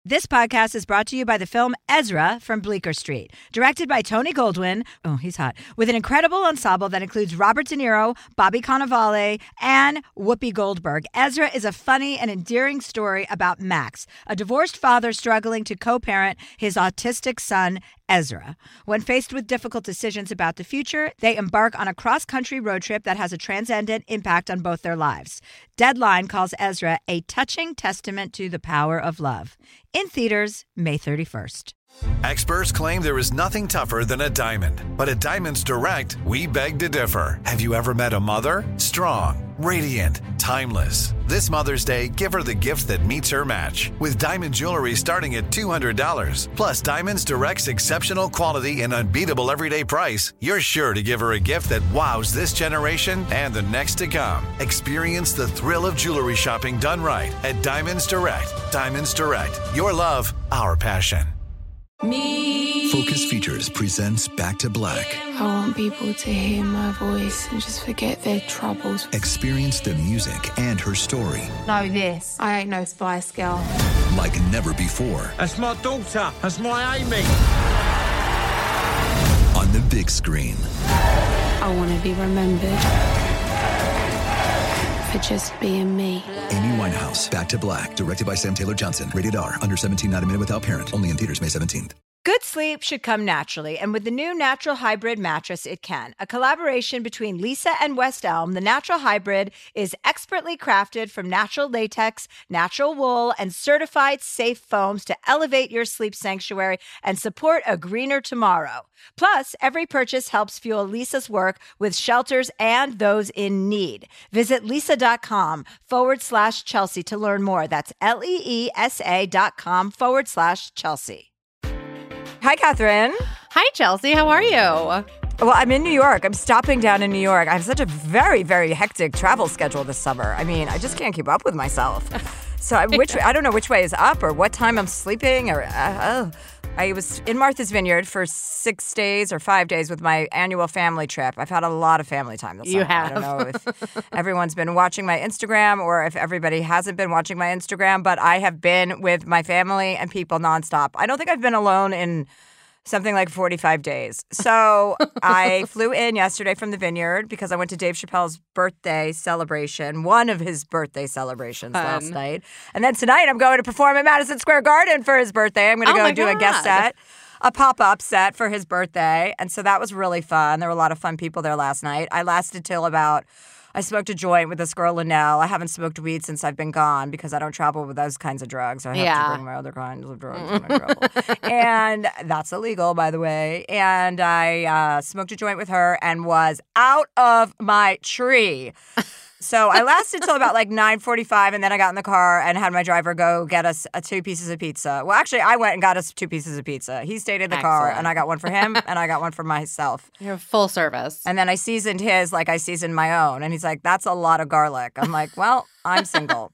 This podcast is brought to you by the film Ezra from Bleecker Street, directed by Tony Goldwyn, oh, he's hot, with an incredible ensemble that includes Robert De Niro, Bobby Cannavale, and Whoopi Goldberg. Ezra is a funny and endearing story about Max, a divorced father struggling to co-parent his autistic son, Ezra. When faced with difficult decisions about the future, they embark on a cross-country road trip that has a transcendent impact on both their lives. Deadline calls Ezra a touching testament to the power of love. In theaters, May 31st. Experts claim there is nothing tougher than a diamond. But at Diamonds Direct, we beg to differ. Have you ever met a mother? Strong, radiant, timeless. This Mother's Day, give her the gift that meets her match. With diamond jewelry starting at $200. Plus, Diamonds Direct's exceptional quality and unbeatable everyday price, you're sure to give her a gift that wows this generation and the next to come. Experience the thrill of jewelry shopping done right at Diamonds Direct. Diamonds Direct. Your love, our passion. Focus Features presents Back to Black. I want people to hear my voice and just forget their troubles. Experience the music and her story. Know this, I ain't no Spice Girl. Like never before. That's my daughter. That's my Amy. On the big screen. I want to be remembered for just being me. Amy Winehouse, Back to Black, directed by Sam Taylor Johnson. Rated R, under 17, not a minute without parent. Only in theaters May 17th. Good sleep should come naturally, and with the new Natural Hybrid mattress, it can. A collaboration between Lisa and West Elm, the Natural Hybrid is expertly crafted from natural latex, natural wool, and certified safe foams to elevate your sleep sanctuary and support a greener tomorrow. Plus, every purchase helps fuel Lisa's work with shelters and those in need. Visit lisa.com/Chelsea to learn more. That's LEESA.com/Chelsea. Hi, Catherine. Hi, Chelsea. How are you? Well, I'm in New York. I'm stopping down in New York. I have such a very, very hectic travel schedule this summer. I mean, I just can't keep up with myself. So I don't know which way is up or what time I'm sleeping. I was in Martha's Vineyard for 6 days or 5 days with my annual family trip. I've had a lot of family time this summer. You have. I don't know if everyone's been watching my Instagram or if everybody hasn't been watching my Instagram, but I have been with my family and people nonstop. I don't think I've been alone in something like 45 days. So I flew in yesterday from the Vineyard because I went to Dave Chappelle's birthday celebration, one of his birthday celebrations last night. And then tonight I'm going to perform at Madison Square Garden for his birthday. I'm going to go do a guest set, a pop-up set for his birthday. And so that was really fun. There were a lot of fun people there last night. I lasted till I smoked a joint with this girl, Linnell. I haven't smoked weed since I've been gone because I don't travel with those kinds of drugs. I have to bring my other kinds of drugs when I travel. And that's illegal, by the way. And I smoked a joint with her and was out of my tree. So I lasted till about like 9:45, and then I got in the car and had my driver go get us 2 pieces of pizza. Well, actually, I went and got us 2 pieces of pizza. He stayed in the car, and I got one for him, and I got one for myself. You're full service. And then I seasoned his like I seasoned my own. And he's like, that's a lot of garlic. I'm like, well, I'm single.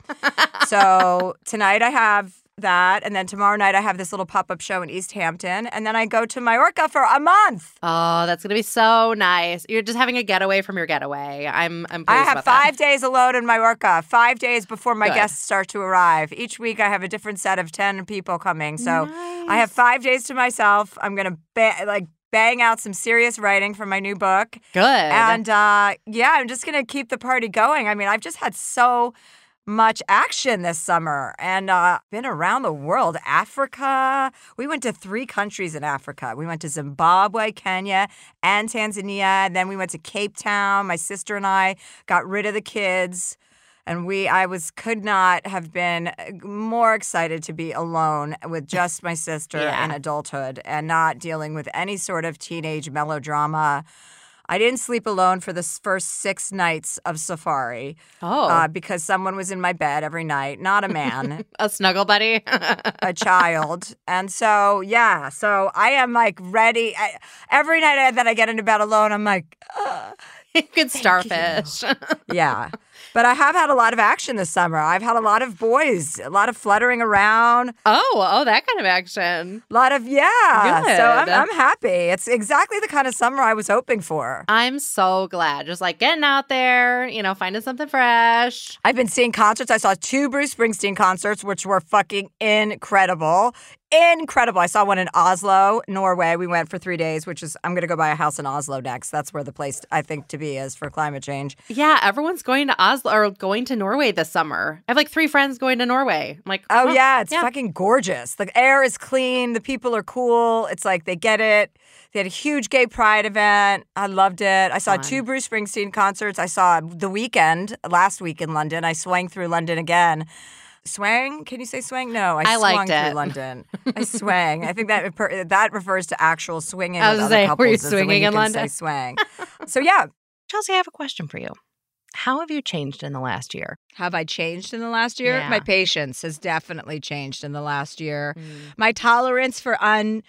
So tonight I have that, and then tomorrow night I have this little pop-up show in East Hampton, and then I go to Mallorca for a month. Oh, that's gonna be so nice. You're just having a getaway from your getaway. I'm pleased I have about 5 days alone in Mallorca, 5 days before my Good. guests start to arrive. Each week I have a different set of 10 people coming, so I have 5 days to myself. I'm gonna bang out some serious writing for my new book. Good. And I'm just gonna keep the party going. I mean, I've just had so much action this summer and been around the world. Africa. We went to 3 countries in Africa. We went to Zimbabwe, Kenya, and Tanzania. Then we went to Cape Town. My sister and I got rid of the kids. And could not have been more excited to be alone with just my sister in adulthood and not dealing with any sort of teenage melodrama. I didn't sleep alone for the first 6 nights of Safari. Because someone was in my bed every night, not a man. A snuggle buddy? A child. And so I am like ready. Every night that I get into bed alone, I'm like, Good starfish. Yeah. But I have had a lot of action this summer. I've had a lot of boys, a lot of fluttering around. Oh, that kind of action. A lot of, yeah. Good. So I'm happy. It's exactly the kind of summer I was hoping for. I'm so glad. Just like getting out there, finding something fresh. I've been seeing concerts. I saw 2 Bruce Springsteen concerts, which were fucking incredible. Incredible. I saw one in Oslo, Norway. We went for 3 days, which is, I'm going to go buy a house in Oslo next. That's where the place I think to be is for climate change. Yeah, everyone's going to Oslo or going to Norway this summer. I have like 3 friends going to Norway. I'm like, oh yeah, it's fucking gorgeous. The air is clean. The people are cool. It's like they get it. They had a huge gay pride event. I loved it. I saw 2 Bruce Springsteen concerts. I saw The Weeknd last week in London. I swang through London again. Swang? Can you say swang? No, I swung through London. I swang. I think that refers to actual swinging. I was with going to say, other were you couples, swinging in London? Say swang. So yeah. Chelsea, I have a question for you. How have you changed in the last year? Have I changed in the last year? Yeah. My patience has definitely changed in the last year. My tolerance for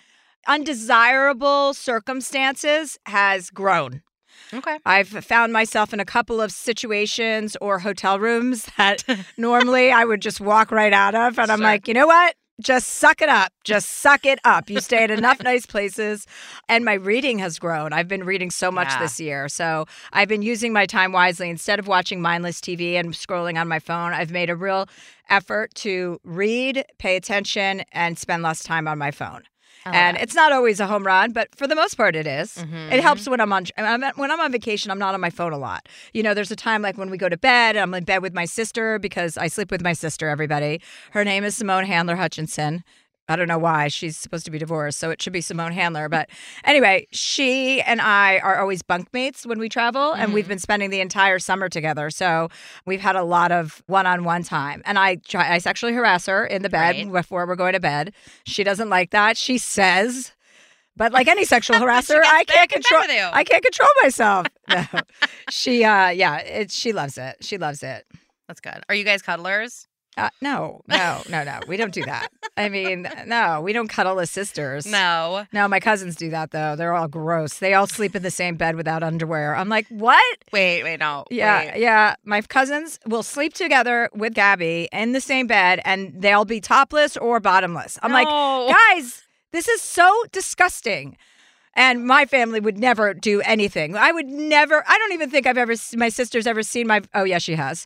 undesirable circumstances has grown. Okay. I've found myself in a couple of situations or hotel rooms that normally I would just walk right out of. And I'm like, you know what? Just suck it up. Just suck it up. You stay at enough nice places. And my reading has grown. I've been reading so much this year. So I've been using my time wisely. Instead of watching mindless TV and scrolling on my phone, I've made a real effort to read, pay attention, and spend less time on my phone. And it's not always a home run, but for the most part, it is. Mm-hmm. It helps when I'm on vacation. I'm not on my phone a lot. There's a time like when we go to bed. I'm in bed with my sister because I sleep with my sister. Everybody, her name is Simone Handler Hutchinson. I don't know why. She's supposed to be divorced, so it should be Simone Handler. But anyway, she and I are always bunkmates when we travel, and we've been spending the entire summer together. So we've had a lot of one-on-one time. And I sexually harass her in the bed before we're going to bed. She doesn't like that. She says, but like any sexual harasser, I can't control myself. No. She loves it. She loves it. That's good. Are you guys cuddlers? No. We don't do that. I mean, no, we don't cuddle as sisters. No, my cousins do that, though. They're all gross. They all sleep in the same bed without underwear. I'm like, what? Wait, no. Yeah. My cousins will sleep together with Gabby in the same bed, and they'll be topless or bottomless. I'm like, guys, this is so disgusting. And my family would never do anything. I don't even think my sister's ever seen oh yeah, she has.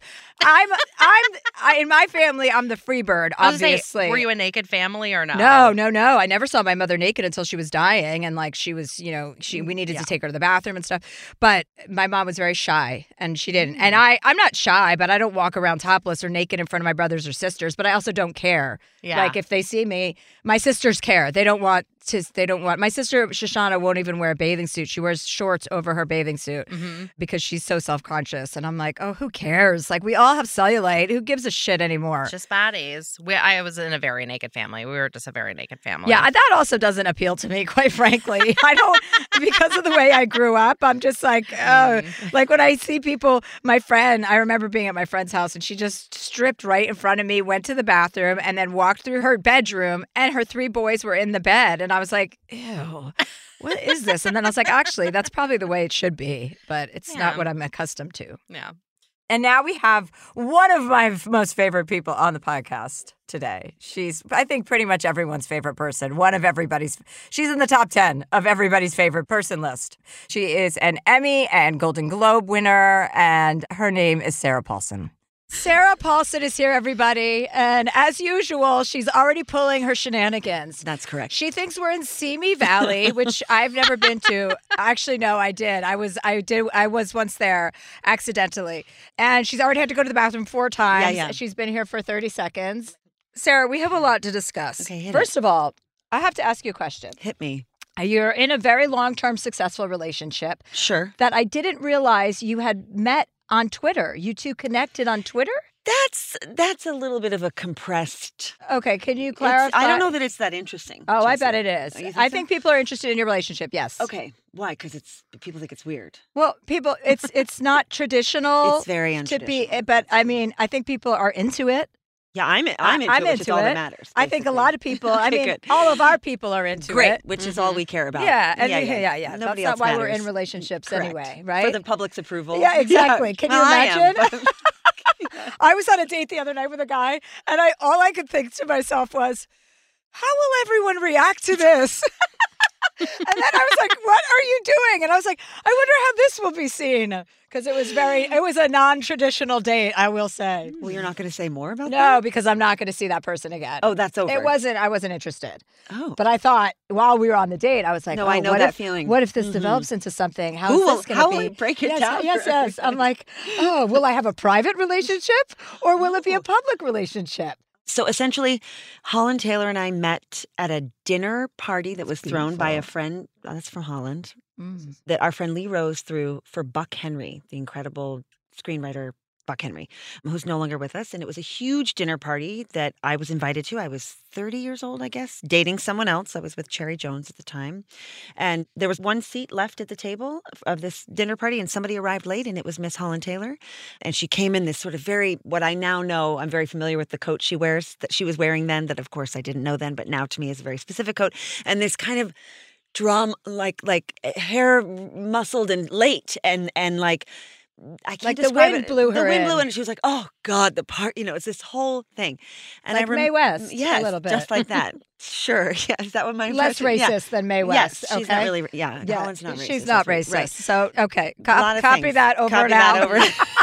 In my family, I'm the free bird, obviously. Were you a naked family or no? No. I never saw my mother naked until she was dying. And like she was, we needed to take her to the bathroom and stuff. But my mom was very shy and she didn't. And I'm not shy, but I don't walk around topless or naked in front of my brothers or sisters, but I also don't care. Yeah. Like if they see me, my sisters care. They don't want. My sister Shoshana won't even wear a bathing suit. She wears shorts over her bathing suit because she's so self-conscious. And I'm like, oh, who cares? Like we all have cellulite. Who gives a shit anymore? Just baddies. I was in a very naked family. We were just a very naked family. Yeah, that also doesn't appeal to me, quite frankly. I don't, because of the way I grew up, I'm just like, oh, like when I see people, I remember being at my friend's house and she just stripped right in front of me, went to the bathroom and then walked through her bedroom and her 3 boys were in the bed. And I was like, ew, what is this? And then I was like, actually, that's probably the way it should be, but it's not what I'm accustomed to. Yeah. And now we have one of my most favorite people on the podcast today. She's, I think, pretty much everyone's favorite person. She's in the top 10 of everybody's favorite person list. She is an Emmy and Golden Globe winner, and her name is Sarah Paulson. Sarah Paulson is here, everybody. And as usual, she's already pulling her shenanigans. That's correct. She thinks we're in Simi Valley, which I've never been to. Actually, no, I did. I was once there accidentally. And she's already had to go to the bathroom 4 times. Yeah. She's been here for 30 seconds. Sarah, we have a lot to discuss. Okay, First of all, I have to ask you a question. Hit me. You're in a very long-term successful relationship. Sure. That I didn't realize you had met on Twitter. You 2 connected on Twitter? That's a little bit of a compressed. Okay, can you clarify? I don't know that it's that interesting. Oh, Jesse. I bet it is. I think people are interested in your relationship. Yes. Okay. Why? Because people think it's weird. Well, it's not traditional. It's very untraditional. But I mean, I think people are into it. Yeah, I'm into it, which is all that matters. Basically. I think a lot of people, Good. all of our people are into Great, it. which is all we care about. Yeah. Nobody That's else not why matters. we're in relationships Correct. anyway, right? For the public's approval. Yeah, exactly. Can you imagine? I was on a date the other night with a guy, and all I could think to myself was, how will everyone react to this? And then I was like, what are you doing? And I was like, I wonder how this will be seen. Because it was a non-traditional date, I will say. Well, you're not going to say more about that? No, because I'm not going to see that person again. Oh, that's over. I wasn't interested. Oh. But I thought, while we were on the date, I was like, No, I know that feeling. What if this develops into something? How is this going to be? How will it break it down? Yes. I'm like, oh, will I have a private relationship or will it be a public relationship? So essentially, Holland Taylor and I met at a dinner party that was thrown by a friend. That's from Holland. That our friend Lee Rose threw for Buck Henry, the incredible screenwriter Buck Henry, who's no longer with us. And it was a huge dinner party that I was invited to. I was 30 years old, I guess, dating someone else. I was with Cherry Jones at the time. And there was one seat left at the table of this dinner party, and somebody arrived late, and it was Miss Holland Taylor. And she came in this sort of what I now know, I'm very familiar with the coat she wears, that she was wearing then, that of course I didn't know then, but now to me is a very specific coat. And this kind of like hair muscled and late and like, I can't like describe the wind it. blew her The wind in. blew in, and she was like, "Oh God, the part." It's this whole thing. And Like Mae West, yes, a little bit. just like that. Sure, yeah. Is that what my Less impression? racist than Mae West. Yes, she's okay? not really. Yeah, Holland's not racist. She's not that's racist. right. So okay, A lot of copy things. that over Copy now. that over.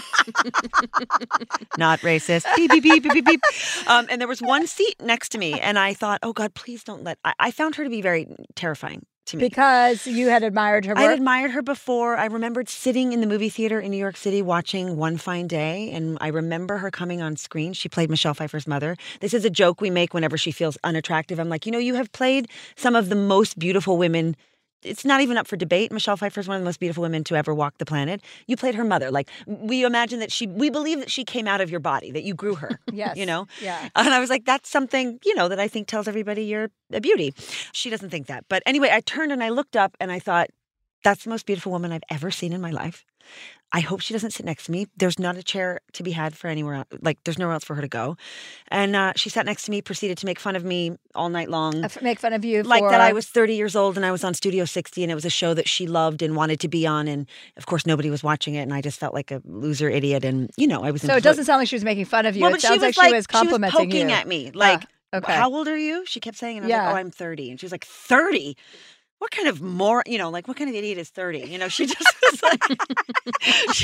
Not racist. Beep, beep, beep, beep, beep, beep. And there was one seat next to me, and I thought, oh God, please don't let. I found her to be very terrifying to me. Because you had admired her work? I'd admired her before. I remembered sitting in the movie theater in New York City watching One Fine Day, and I remember her coming on screen. She played Michelle Pfeiffer's mother. This is a joke we make whenever she feels unattractive. I'm like, you have played some of the most beautiful women. It's not even up for debate. Michelle Pfeiffer is one of the most beautiful women to ever walk the planet. You played her mother. Like, we imagine that we believe that she came out of your body, that you grew her. Yes. Yeah. And I was like, that's something, that I think tells everybody you're a beauty. She doesn't think that. But anyway, I turned and I looked up and I thought, that's the most beautiful woman I've ever seen in my life. I hope she doesn't sit next to me. There's not a chair to be had for anywhere else. Like, there's nowhere else for her to go. And she sat next to me, proceeded to make fun of me all night long. Make fun of you like for... that I was 30 years old and I was on Studio 60 and it was a show that she loved and wanted to be on. And of course, nobody was watching it. And I just felt like a loser idiot. And, I was... So it doesn't sound like she was making fun of you. Well, it sounds like she was complimenting she was poking you. at me. Like, okay. How old are you? She kept saying. And I was like, oh, I'm 30. And she was like, 30? What kind of what kind of idiot is 30? She just was like, it's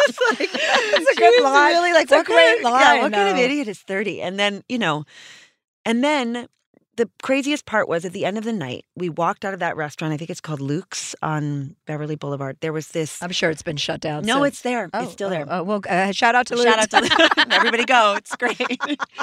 a good line. Really like, it's a great line. Yeah, what kind of idiot is 30? And then, and then the craziest part was at the end of the night, we walked out of that restaurant. I think it's called Luke's on Beverly Boulevard. There was this. I'm sure it's been shut down. No, since. it's there. It's still there. Oh, well, shout out to Luke. Shout out to Luke. Everybody go. It's great.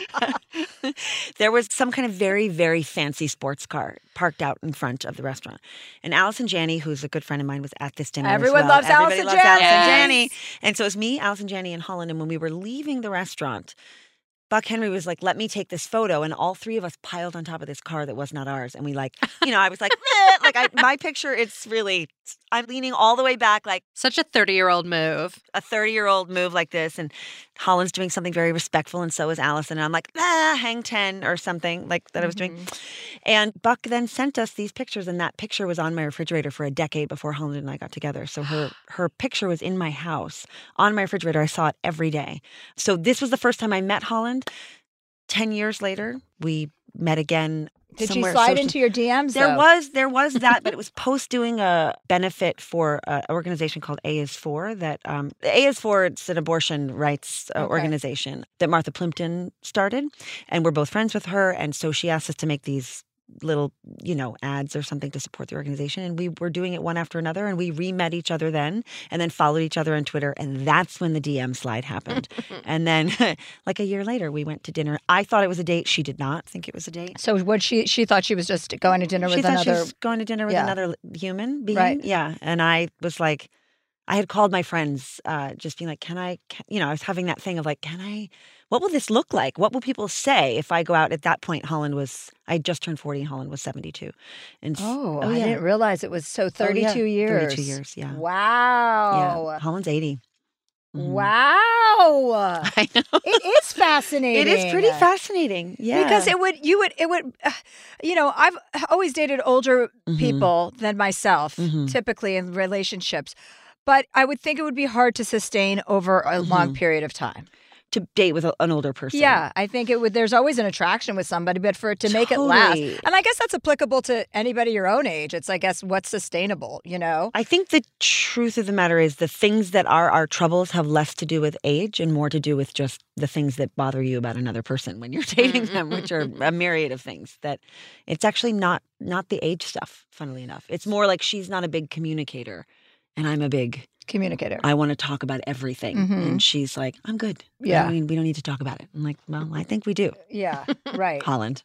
There was some kind of very, very fancy sports car parked out in front of the restaurant. And Allison Janney, who's a good friend of mine, was at this dinner Everyone as well. loves Everybody Allison loves Janney. Allison Janney. And so it was me, Allison Janney, and Holland. And when we were leaving the restaurant, Buck Henry was like, let me take this photo. And all three of us piled on top of this car that was not ours. And we I was like, my picture, it's really, I'm leaning all the way back, like Such a 30-year-old move. a 30-year-old move like this. And Holland's doing something very respectful. And so is Allison. And I'm like, hang 10 or something like that I was doing. And Buck then sent us these pictures. And that picture was on my refrigerator for a decade before Holland and I got together. So her picture was in my house on my refrigerator. I saw it every day. So this was the first time I met Holland. 10 years later, we met again. Did she slide into your DMs? There was that, but it was post doing a benefit for an organization called A is For. That A is For, it's an abortion rights organization that Martha Plimpton started, and we're both friends with her, and so she asked us to make these little, ads or something to support the organization, and we were doing it one after another, and we re-met each other then, and then followed each other on Twitter, and that's when the DM slide happened. And then, like a year later, we went to dinner. I thought it was a date. She did not think it was a date. So what she thought she was just going to dinner with another... She thought she was going to dinner with another human being. Right. Yeah. And I was like, I had called my friends, just being like, I was having that thing of like, what will this look like? What will people say if I go out? At that point, I just turned 40 and Holland was 72. And I didn't realize it was 32 years. 32 years, yeah. Wow. Yeah. Holland's 80. Mm-hmm. Wow. I know. It is fascinating. It is pretty fascinating. Yeah. Because it would, I've always dated older people than myself, typically in relationships. But I would think it would be hard to sustain over a long period of time. to date with an older person. Yeah, I think it would. There's always an attraction with somebody, but for it to make it last, and I guess that's applicable to anybody your own age. It's, I guess, what's sustainable, you know? I think the truth of the matter is the things that are our troubles have less to do with age and more to do with just the things that bother you about another person when you're dating them, which are a myriad of things. That it's actually not the age stuff, funnily enough. It's more like she's not a big communicator and I'm a big communicator. I want to talk about everything. And she's like, I'm good. Yeah. I mean, we don't need to talk about it. I'm like, well, I think we do. Yeah, right. Holland.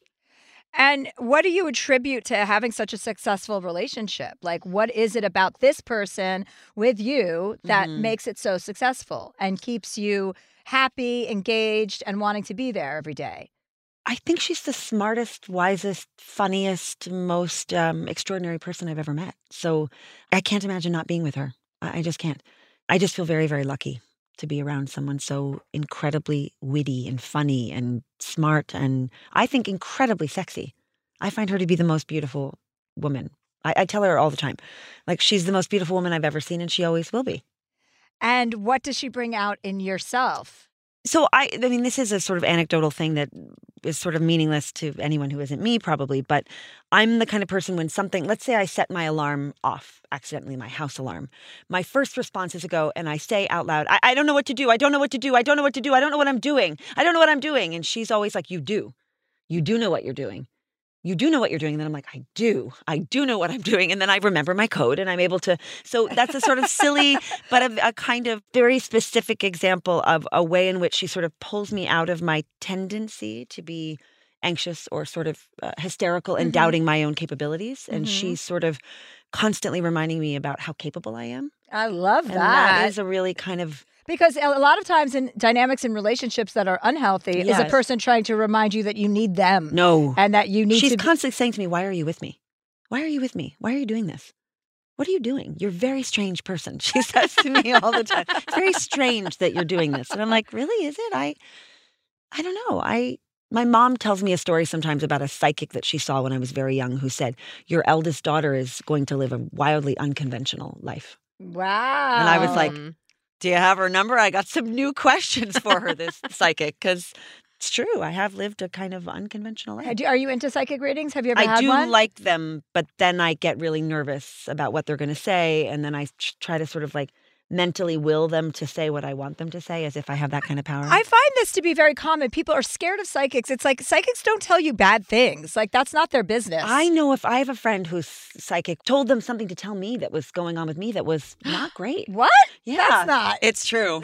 And what do you attribute to having such a successful relationship? Like, what is it about this person with you that makes it so successful and keeps you happy, engaged, and wanting to be there every day? I think she's the smartest, wisest, funniest, most extraordinary person I've ever met. So I can't imagine not being with her. I just can't. I just feel very, very lucky to be around someone so incredibly witty and funny and smart and I think incredibly sexy. I find her to be the most beautiful woman. I tell her all the time, like, she's the most beautiful woman I've ever seen and she always will be. And what does she bring out in yourself? So I mean, this is a sort of anecdotal thing that is sort of meaningless to anyone who isn't me probably, but I'm the kind of person when something, let's say I set my alarm off accidentally, my house alarm. My first response is to go and I say out loud, I don't know what to do. I don't know what to do. I don't know what to do. I don't know what I'm doing. I don't know what I'm doing. And she's always like, you do. You do know what you're doing. You do know what you're doing. And then I'm like, I do know what I'm doing. And then I remember my code and I'm able to. So that's a sort of silly, but a kind of very specific example of a way in which she sort of pulls me out of my tendency to be anxious or sort of hysterical and doubting my own capabilities. And she's sort of constantly reminding me about how capable I am. I love that. And that is a really kind of... Because a lot of times in dynamics in relationships that are unhealthy is a person trying to remind you that you need them. No. And that you need She's constantly saying to me, why are you with me? Why are you with me? Why are you doing this? What are you doing? You're a very strange person. She says to me all the time, it's very strange that you're doing this. And I'm like, really, is it? I don't know. My mom tells me a story sometimes about a psychic that she saw when I was very young who said, your eldest daughter is going to live a wildly unconventional life. Wow. And I was like, do you have her number? I got some new questions for her, this psychic, because it's true. I have lived a kind of unconventional life. Are you into psychic readings? Have you ever had one? I do one? like them, but then I get really nervous about what they're going to say. And then I try to sort of like mentally will them to say what I want them to say as if I have that kind of power. I find this to be very common. People are scared of psychics. It's like psychics don't tell you bad things. Like, that's not their business. I know if I have a friend who's psychic, told them something to tell me that was going on with me that was not great. What? Yeah. That's not. It's true.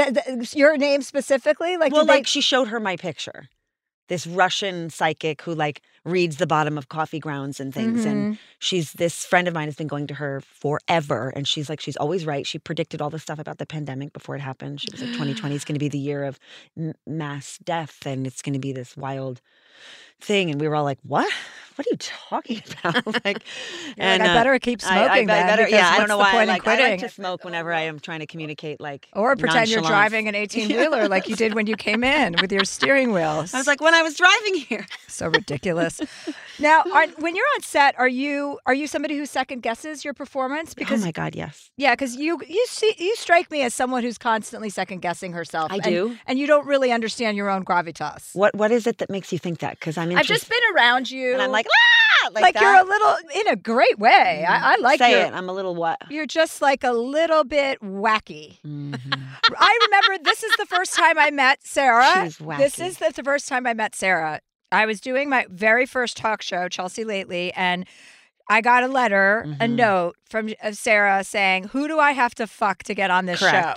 Your name specifically? Like, like she showed her my picture. This Russian psychic who like reads the bottom of coffee grounds and things. And this friend of mine has been going to her forever. And she's like, she's always right. She predicted all the stuff about the pandemic before it happened. She was like, 2020 is going to be the year of mass death. And it's going to be this wild thing. And we were all like, what? What are you talking about? Like, and I better keep smoking. I don't know why. I like quitting? To smoke whenever I am trying to communicate, like, or pretend you're driving an 18-wheeler like you did when you came in with your steering wheel. I was like, when I was driving here. So ridiculous. Now, when you're on set, are you somebody who second guesses your performance? Because, oh my God, yes. Yeah, because you strike me as someone who's constantly second guessing herself. I do, and you don't really understand your own gravitas. What is it that makes you think that? Because I've just been around you, and I'm like, like you're a little, in a great way. I like say it. I'm a little what? You're just like a little bit wacky. I remember this is the first time I met Sarah. She's wacky. This is the first time I met Sarah. I was doing my very first talk show, Chelsea Lately, and I got a letter, a note from Sarah saying, who do I have to fuck to get on this show?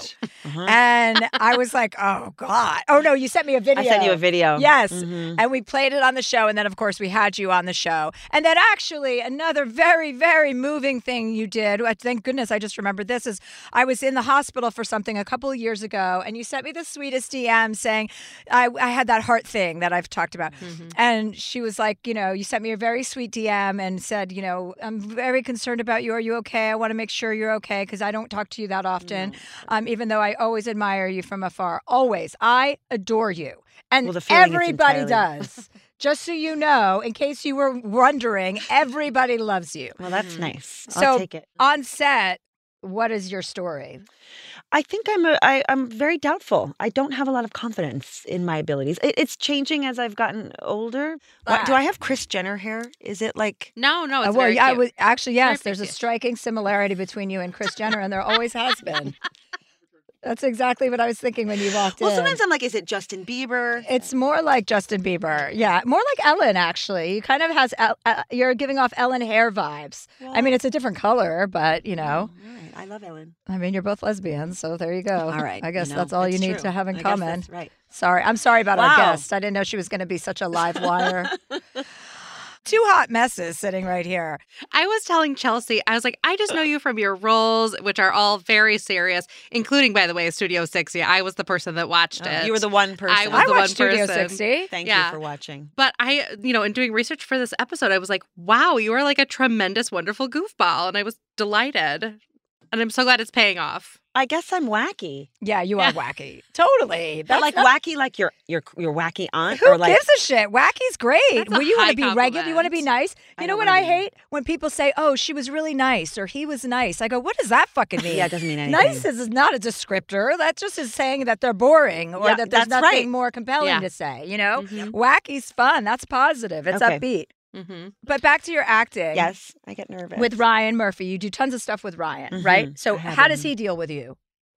And I was like, oh, God. Oh, no, you sent me a video. I sent you a video. Yes. And we played it on the show. And then, of course, we had you on the show. And then actually another very, very moving thing you did, thank goodness I just remembered this, is I was in the hospital for something a couple of years ago. And you sent me the sweetest DM saying, I had that heart thing that I've talked about. And she was like, you sent me a very sweet DM and said, I'm very concerned about you. Are you okay? I want to make sure you're okay because I don't talk to you that often, even though I always admire you from afar. Always. I adore you. And everybody does. Just so you know, in case you were wondering, everybody loves you. Well, that's nice. I'll take it. On set, What is your story? I think I'm very doubtful. I don't have a lot of confidence in my abilities. It's changing as I've gotten older. Do I have Kris Jenner hair? Is it like No, it's well, very yeah, cute. I would, actually, yes. Very There's a cute. striking similarity between you and Kris Jenner, and there always has been. That's exactly what I was thinking when you walked Well, in. sometimes I'm like, is it Justin Bieber? It's more like Justin Bieber. Yeah, more like Ellen, actually. You kind of has, you're giving off Ellen hair vibes. I mean, it's a different color, but, you know. All right. I love Ellen. I mean, you're both lesbians, so there you go. All right. I guess you know, that's all you it's need true. to have in I guess common. that's right. Sorry. I'm sorry about our Wow. guest. I didn't know she was going to be such a live wire. Two hot messes sitting right here. I was telling Chelsea, I was like, I just know you from your roles, which are all very serious, including, by the way, Studio 60. I was the person that watched it. You were the one person. I was I the one watched Studio person. 60. Thank Yeah. you for watching. But I, in doing research for this episode, I was like, wow, you are like a tremendous, wonderful goofball. And I was delighted. And I'm so glad it's paying off. I guess I'm wacky. Yeah, you are wacky. Totally. But That's like not- wacky, like your wacky aunt, Who or like gives a shit? Wacky's great. That's a Well, you want high to be regular. You want to be compliment. nice. I You know don't what wanna I be- hate? When people say, "Oh, she was really nice," or "He was nice." I go, "What does that fucking mean?" Yeah, it doesn't mean anything. Nice is not a descriptor. That just is saying that they're boring or Yeah, that there's that's nothing right. more compelling Yeah. to say. You know, Mhm. wacky's fun. That's positive. It's Okay. upbeat. Mm-hmm. But back to your acting. Yes, I get nervous. With Ryan Murphy, you do tons of stuff with Ryan, Mhm. right? So I have how does him. he deal with you?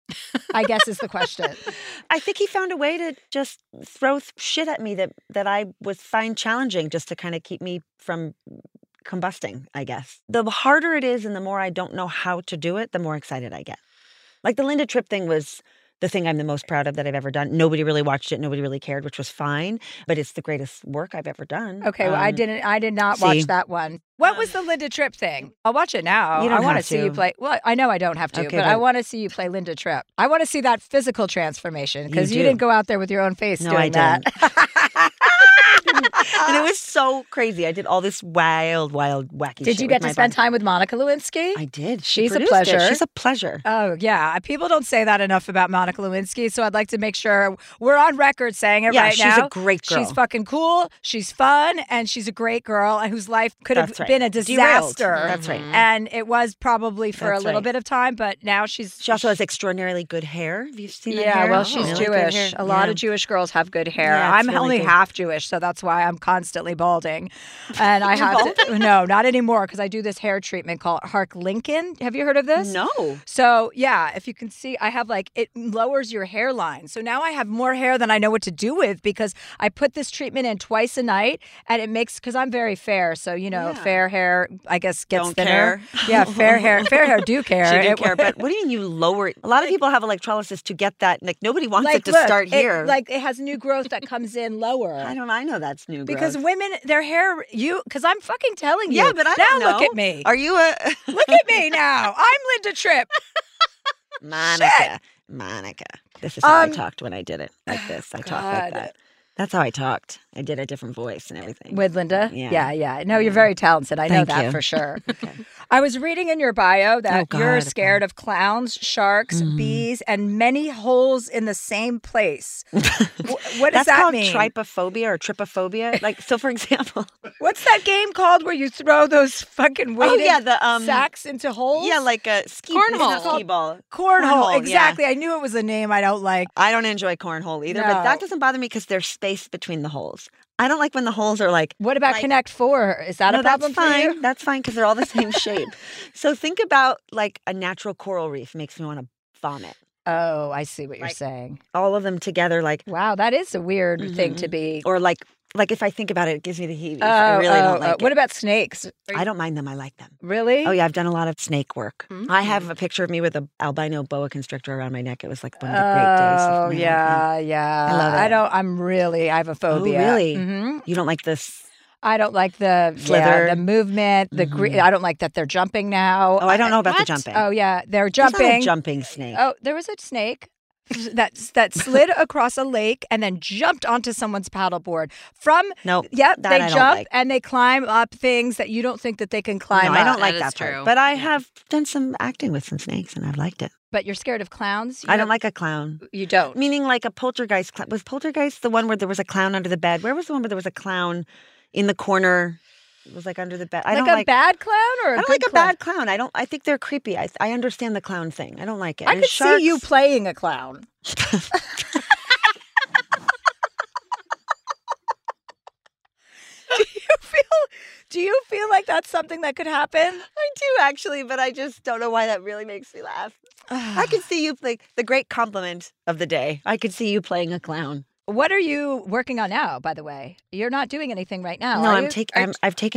I guess is the question. I think he found a way to just throw shit at me that I find challenging, just to kind of keep me from combusting, I guess. The harder it is and the more I don't know how to do it, the more excited I get. Like the Linda Tripp thing was the thing I'm the most proud of that I've ever done. Nobody really watched it. Nobody really cared, which was fine. But it's the greatest work I've ever done. Okay, well, I did not watch see. that one. What was the Linda Tripp thing? I'll watch it now. You don't I want have see you to. play. Well, I know I don't have to, Okay, but I but- want to see you play Linda Tripp. I want to see that physical transformation because you, do. didn't go out there with your own face No, doing I that. And it was so crazy. I did all this wild, wacky shit. Did you get to spend time with Monica Lewinsky? I did. She She's a produced it. pleasure. She's a pleasure. Oh, yeah. People don't say that enough about Monica Lewinsky, so I'd like to make sure we're on record saying it Yeah, right she's now. a great girl. She's fucking cool. She's fun, and she's a great girl, and whose life could have That's right. been a Derailed. disaster. That's right. And it was probably for That's a little right. bit of time, but now she's. She also has extraordinarily good hair. Have you seen that Yeah, hair? well, she's Really good Jewish. hair. A lot Yeah. of Jewish girls have good hair. Yeah, it's I'm really only good. half Jewish, so that's why I'm constantly balding. And I have to. No, not anymore, because I do this hair treatment called Hark Lincoln. Have you heard of this? No. So, yeah, if you can see, I have it lowers your hairline. So now I have more hair than I know what to do with because I put this treatment in twice a night and it makes, because I'm very fair. So, Yeah. fair hair, I guess, gets Don't thinner. care. Yeah, fair hair do care. She did It- care, but what do you mean you lower it? A lot of people have electrolysis to get that. Like nobody wants it to look, start here. It has new growth that comes in lower. I know that's new Because growth. women, their hair, because I'm fucking telling you. Yeah, but I now don't know. look at me. Are you a Look at me now. I'm Linda Tripp. Monica? Monica. This is how I Um, talked when I did it. Like this. I talked God. like that. That's how I talked. I did a different voice and everything. With Linda? Yeah. Yeah. No, you're very talented. I know Thank that you. for sure. I was reading in your bio that Oh, you're God. scared of clowns, sharks, bees, and many holes in the same place. What does That's that called mean? trypophobia or trypophobia. Like, so for example, What's that game called where you throw those fucking weighted the sacks into holes? yeah, like a ski Cornhole. it's not skee ball. Cornhole. yeah. Exactly. I knew it was a name I don't like. I don't enjoy cornhole either, No. but that doesn't bother me because there's space between the holes. I don't like when the holes are like. What about Connect Four? Is that No, a problem that's fine. for you? That's fine because they're all the same shape. So think about like a natural coral reef makes me want to vomit. Oh, I see what you're Like- saying. All of them together, like Wow, that is a weird thing to be. or like if I think about it, it gives me the heebies. I really don't like What it. about snakes? I don't mind them. I like them. Really? Oh yeah, I've done a lot of snake work. I have a picture of me with a albino boa constrictor around my neck. It was like one of the great days. Oh, of my life. yeah. I love it. I have a phobia. Oh, really? hmm You don't like this? I don't like the Slither. the movement. I don't like that they're jumping now. Oh, I don't know about the What? jumping. Oh, yeah, they're There's not a jumping. jumping snake. Oh, there was a snake that slid across a lake and then jumped onto someone's paddleboard. Nope, Yep, that they I don't jump like. and they climb up things that you don't think that they can climb No, up. I don't like That is that part. true. But I have done some acting with some snakes, and I've liked it. But you're scared of clowns? I don't like a clown. You don't. Meaning like a poltergeist. Was poltergeist the one where there was a clown under the bed? Where was the one where there was a clown in the corner? was like under the bed. Like a bad clown or a I don't good like a clown? bad clown. I think they're creepy. I understand the clown thing. I don't like it. I And could see you playing a clown. Do you feel like that's something that could happen? I do actually, but I just don't know why that really makes me laugh. I could see you like the great compliment of the day. I could see you playing a clown. What are you working on now, by the way? You're not doing anything right now, No, are I'm you? taking.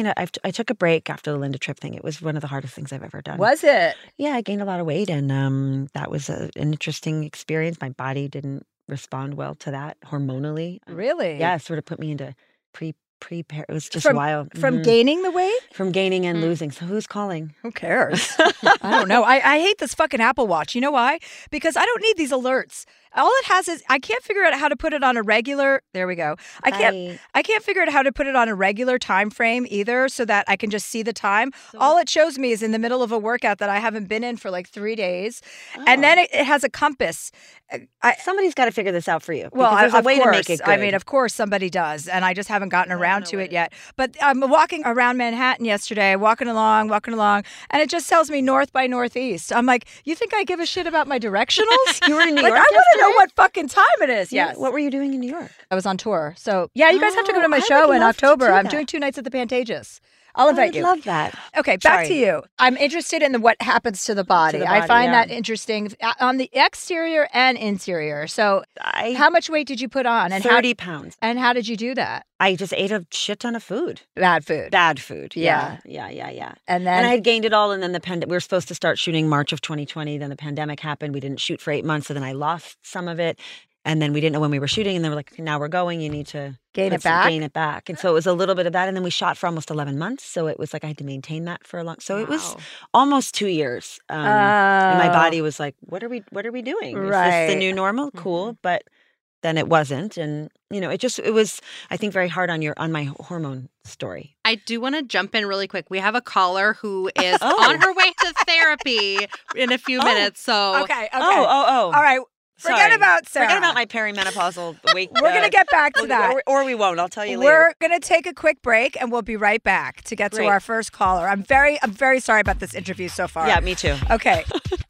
I took a break after the Linda Tripp thing. It was one of the hardest things I've ever done. Was it? Yeah, I gained a lot of weight, and that was an interesting experience. My body didn't respond well to that hormonally. Really? Yeah, it sort of put me into prepare. It was just From- wild. From Mhm. gaining the weight? From gaining and losing. So who's calling? Who cares? I don't know. I hate this fucking Apple Watch. You know why? Because I don't need these alerts. All it has is I can't figure out how to put it on a regular. There we go. I can't figure out how to put it on a regular time frame either, so that I can just see the time. All it shows me is in the middle of a workout that I haven't been in for like 3 days, and then it has a compass. Somebody's got to figure this out for you. Well, because there's a of way course. to make it good. I mean, of course somebody does, and I just haven't gotten around to it yet. But I'm walking around Manhattan yesterday, walking along, and it just tells me north by northeast. I'm like, you think I give a shit about my directionals? You were in New Like, York I want to know yesterday? what fucking time it is. Yeah. Yes. What were you doing in New York? I was on tour. So, yeah, you guys have to go to my I show would in love to October. do I'm that. doing 2 nights at the Pantages. I'll invite I you. love that. Okay, back Sorry. to you. I'm interested in what happens to the body. the I body, find yeah. that interesting on the exterior and interior. So, how much weight did you put on? And 30 pounds. how did you do that? I just ate a shit ton of food. Bad food. Bad food. Yeah. Yeah. And And then I had gained it all, and then we were supposed to start shooting March of 2020. Then the pandemic happened. We didn't shoot for 8 months, so then I lost some of it. And then we didn't know when we were shooting, and they were like, now we're going. You need to Gain put it back? Gain it back. And so it was a little bit of that. And then we shot for almost 11 months. So it was like I had to maintain that for a long. So it was almost 2 years. And my body was like, what are we doing? Is this Right. the new normal? Cool. But then it wasn't. And, it was, I think, very hard on my hormone story. I do want to jump in really quick. We have a caller who is on her way to therapy in a few minutes. So Okay. Oh. All right. Forget Sorry. about Sarah. Forget about my perimenopausal weight. We're going to get back to that. Or we won't. I'll tell you later. We're going to take a quick break, and we'll be right back to get to Great. our first caller. I'm very sorry about this interview so far. Yeah, me too. Okay.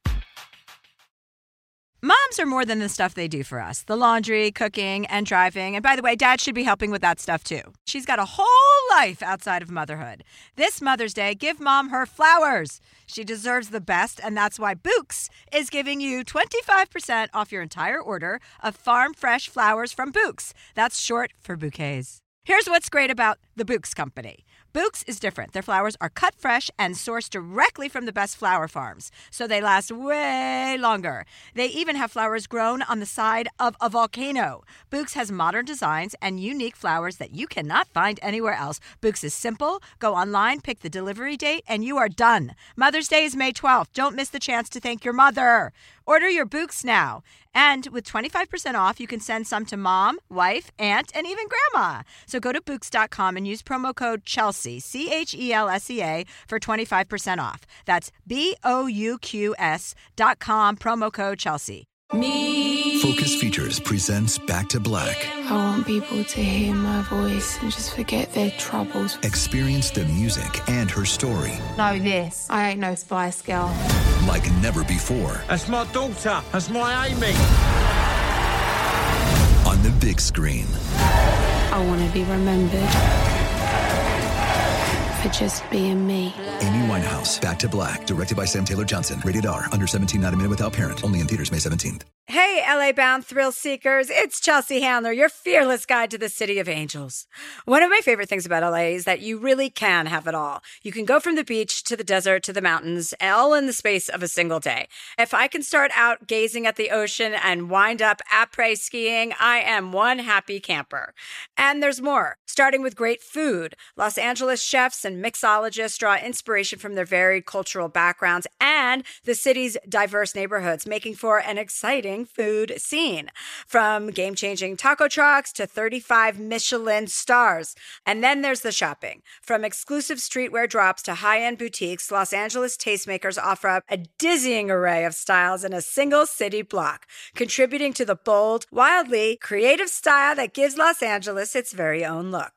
Moms are more than the stuff they do for us. The laundry, cooking, and driving. And by the way, Dad should be helping with that stuff too. She's got a whole life outside of motherhood. This Mother's Day, give Mom her flowers. She deserves the best, and that's why Bouqs is giving you 25% off your entire order of farm fresh flowers from Bouqs. That's short for bouquets. Here's what's great about the Bouqs company. Bouqs is different. Their flowers are cut fresh and sourced directly from the best flower farms, so they last way longer. They even have flowers grown on the side of a volcano. Bouqs has modern designs and unique flowers that you cannot find anywhere else. Bouqs is simple. Go online, pick the delivery date, and you are done. Mother's Day is May 12th. Don't miss the chance to thank your mother. Order your Bouqs now. And with 25% off, you can send some to mom, wife, aunt, and even grandma. So go to Bouqs.com and use promo code Chelsea, CHELSEA, for 25% off. That's BOUQS.com, promo code Chelsea. Focus Features presents Back to Black. I want people to hear my voice and just forget their troubles. Experience the music and her story Know this. I ain't no Spice Girl. like never before That's my daughter. That's my Amy. on the big screen. I want to be remembered for just being me. Amy Winehouse, Back to Black, directed by Sam Taylor Johnson. Rated R, under 17, not a minute without parent. Only in theaters May 17th. Hey, LA-bound thrill seekers, it's Chelsea Handler, your fearless guide to the City of Angels. One of my favorite things about LA is that you really can have it all. You can go from the beach to the desert to the mountains, all in the space of a single day. If I can start out gazing at the ocean and wind up après skiing, I am one happy camper. And there's more. Starting with great food, Los Angeles chefs and mixologists draw inspiration from their varied cultural backgrounds and the city's diverse neighborhoods, making for an exciting food scene. From game-changing taco trucks to 35 Michelin stars. And then there's the shopping. From exclusive streetwear drops to high-end boutiques, Los Angeles tastemakers offer up a dizzying array of styles in a single city block, contributing to the bold, wildly creative style that gives Los Angeles its very own look.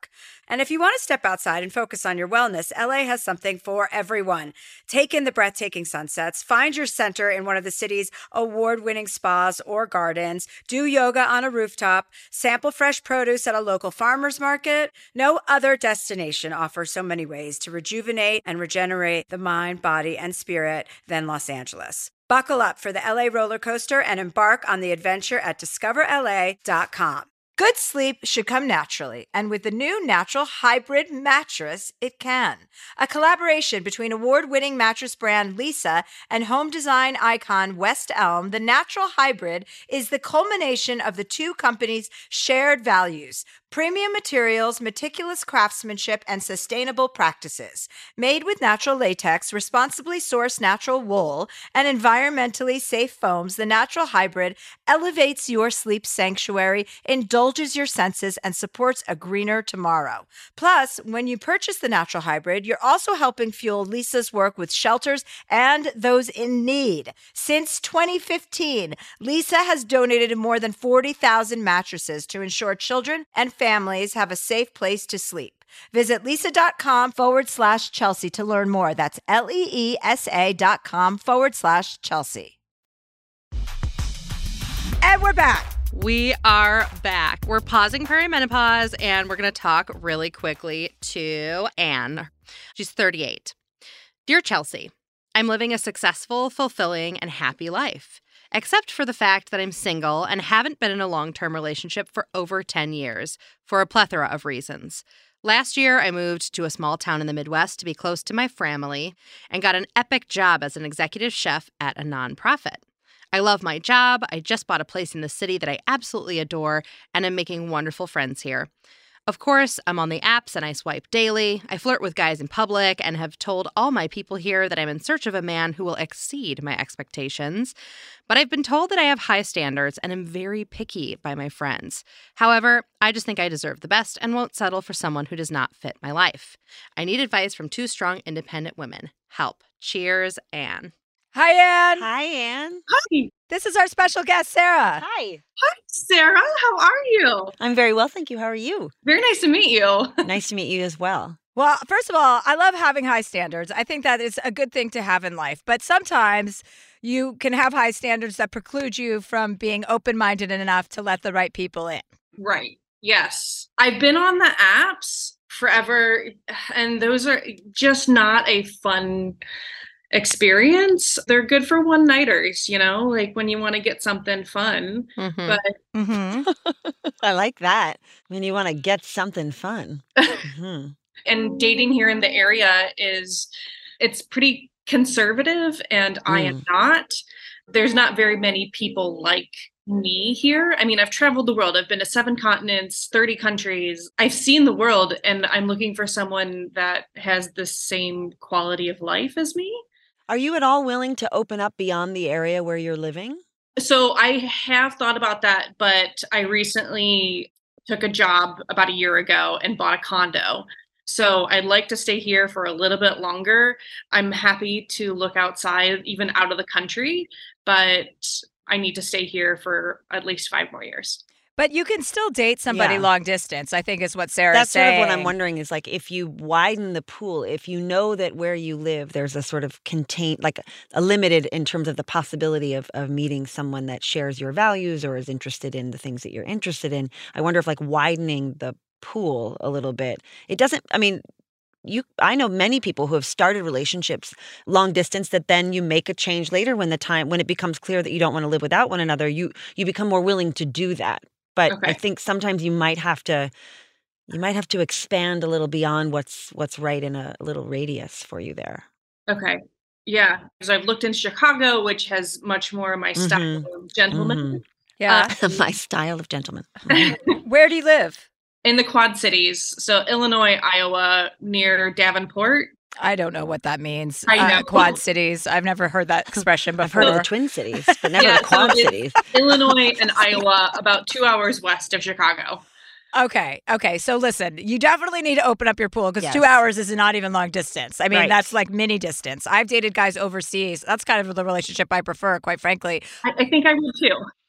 And if you want to step outside and focus on your wellness, LA has something for everyone. Take in the breathtaking sunsets, find your center in one of the city's award-winning spas or gardens, do yoga on a rooftop, sample fresh produce at a local farmer's market. No other destination offers so many ways to rejuvenate and regenerate the mind, body, and spirit than Los Angeles. Buckle up for the LA roller coaster and embark on the adventure at discoverla.com. Good sleep should come naturally, and with the new Natural Hybrid mattress, it can. A collaboration between award-winning mattress brand Leesa and home design icon West Elm, the Natural Hybrid is the culmination of the two companies' shared values: premium materials, meticulous craftsmanship, and sustainable practices. Made with natural latex, responsibly sourced natural wool, and environmentally safe foams, the Natural Hybrid elevates your sleep sanctuary, indulges your senses, and supports a greener tomorrow. Plus, when you purchase the Natural Hybrid, you're also helping fuel Leesa's work with shelters and those in need. Since 2015, Leesa has donated more than 40,000 mattresses to ensure children and families have a safe place to sleep. Visit Leesa.com/Chelsea to learn more. That's LEESA.com/Chelsea. And we're back. We are back. We're pausing perimenopause, and we're going to talk really quickly to Anne. She's 38. Dear Chelsea, I'm living a successful, fulfilling, and happy life, except for the fact that I'm single and haven't been in a long-term relationship for over 10 years, for a plethora of reasons. Last year, I moved to a small town in the Midwest to be close to my family and got an epic job as an executive chef at a nonprofit. I love my job. I just bought a place in the city that I absolutely adore, and I'm making wonderful friends here. Of course, I'm on the apps and I swipe daily. I flirt with guys in public and have told all my people here that I'm in search of a man who will exceed my expectations. But I've been told that I have high standards and am very picky by my friends. However, I just think I deserve the best and won't settle for someone who does not fit my life. I need advice from two strong, independent women. Help. Cheers, Anne. Hi, Anne. Hi, Anne. Hi. This is our special guest, Sarah. Hi. Hi, Sarah. How are you? I'm very well, thank you. How are you? Very nice to meet you. Nice to meet you as well. Well, first of all, I love having high standards. I think that is a good thing to have in life. But sometimes you can have high standards that preclude you from being open-minded enough to let the right people in. Right. Yes. I've been on the apps forever, and those are just not a fun experience. They're good for one-nighters, like when you want to get something fun. Mm-hmm. But I like that. When you want to get something fun. Mm-hmm. And dating here in the area it's pretty conservative, and I am not. There's not very many people like me here. I mean, I've traveled the world. I've been to 7 continents, 30 countries. I've seen the world, and I'm looking for someone that has the same quality of life as me. Are you at all willing to open up beyond the area where you're living? So I have thought about that, but I recently took a job about a year ago and bought a condo. So I'd like to stay here for a little bit longer. I'm happy to look outside, even out of the country, but I need to stay here for at least 5 more years. But you can still date somebody Yeah. long distance, I think is what Sarah's That's saying. sort of what I'm wondering is like if you widen the pool, if you know that where you live, there's a sort of contained, like a limited in terms of the possibility of meeting someone that shares your values or is interested in the things that you're interested in. I wonder if like widening the pool a little bit, it doesn't, I mean, I know many people who have started relationships long distance that then you make a change later when it becomes clear that you don't want to live without one another, you become more willing to do that. But Okay. I think sometimes you might have to expand a little beyond what's right in a little radius for you there. Okay. Yeah. Because I've looked in Chicago, which has much more of my style of gentleman. Yeah. My style of gentleman. Where do you live? In the Quad Cities. So Illinois, Iowa, near Davenport. I don't know what that means. I know. Quad cities. I've never heard that expression before. I've heard of the Twin Cities, but never Yeah, the Quad so it's Cities. Illinois and Iowa, about 2 hours west of Chicago. Okay. So listen, you definitely need to open up your pool because Yes. 2 hours is not even long distance. I mean, Right. that's like mini distance. I've dated guys overseas. That's kind of the relationship I prefer, quite frankly. I think I would too.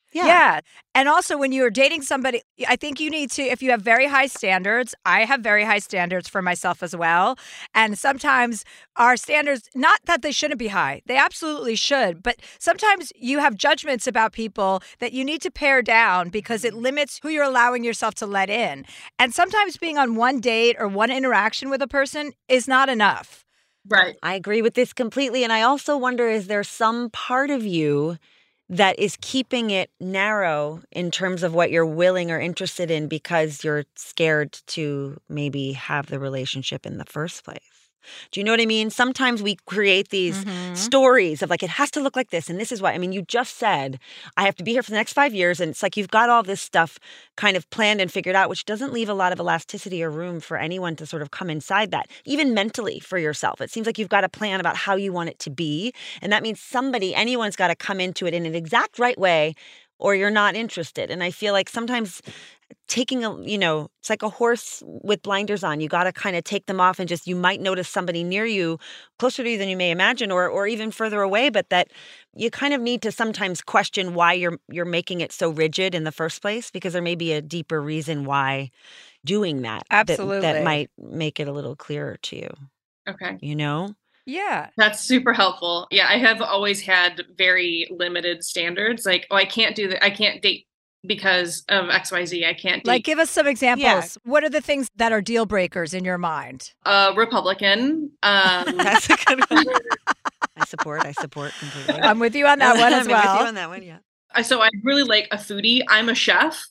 Yeah. And also when you're dating somebody, I think you need to, if you have very high standards, I have very high standards for myself as well. And sometimes our standards, not that they shouldn't be high, they absolutely should. But sometimes you have judgments about people that you need to pare down because it limits who you're allowing yourself to let in. And sometimes being on one date or one interaction with a person is not enough. Right. I agree with this completely. And I also wonder, is there some part of you that is keeping it narrow in terms of what you're willing or interested in because you're scared to maybe have the relationship in the first place? Do you know what I mean? Sometimes we create these stories of like, it has to look like this. And this is why. I mean, you just said, I have to be here for the next 5 years. And it's like you've got all this stuff kind of planned and figured out, which doesn't leave a lot of elasticity or room for anyone to sort of come inside that, even mentally for yourself. It seems like you've got a plan about how you want it to be. And that means anyone's got to come into it in an exact right way or you're not interested. And I feel like sometimes taking it's like a horse with blinders on. You got to kind of take them off and just, you might notice somebody near you, closer to you than you may imagine, or even further away, but that you kind of need to sometimes question why you're making it so rigid in the first place, because there may be a deeper reason why doing that. Absolutely. That might make it a little clearer to you. Okay. You know? Yeah. That's super helpful. Yeah, I have always had very limited standards. Like, I can't do that. I can't date because of XYZ. I can't date. Like, give us some examples. What are the things that are deal breakers in your mind? Republican. That's a good one. I support completely. I'm with you on that one as well. I'm with you on that one, yeah. So I really like a foodie. I'm a chef.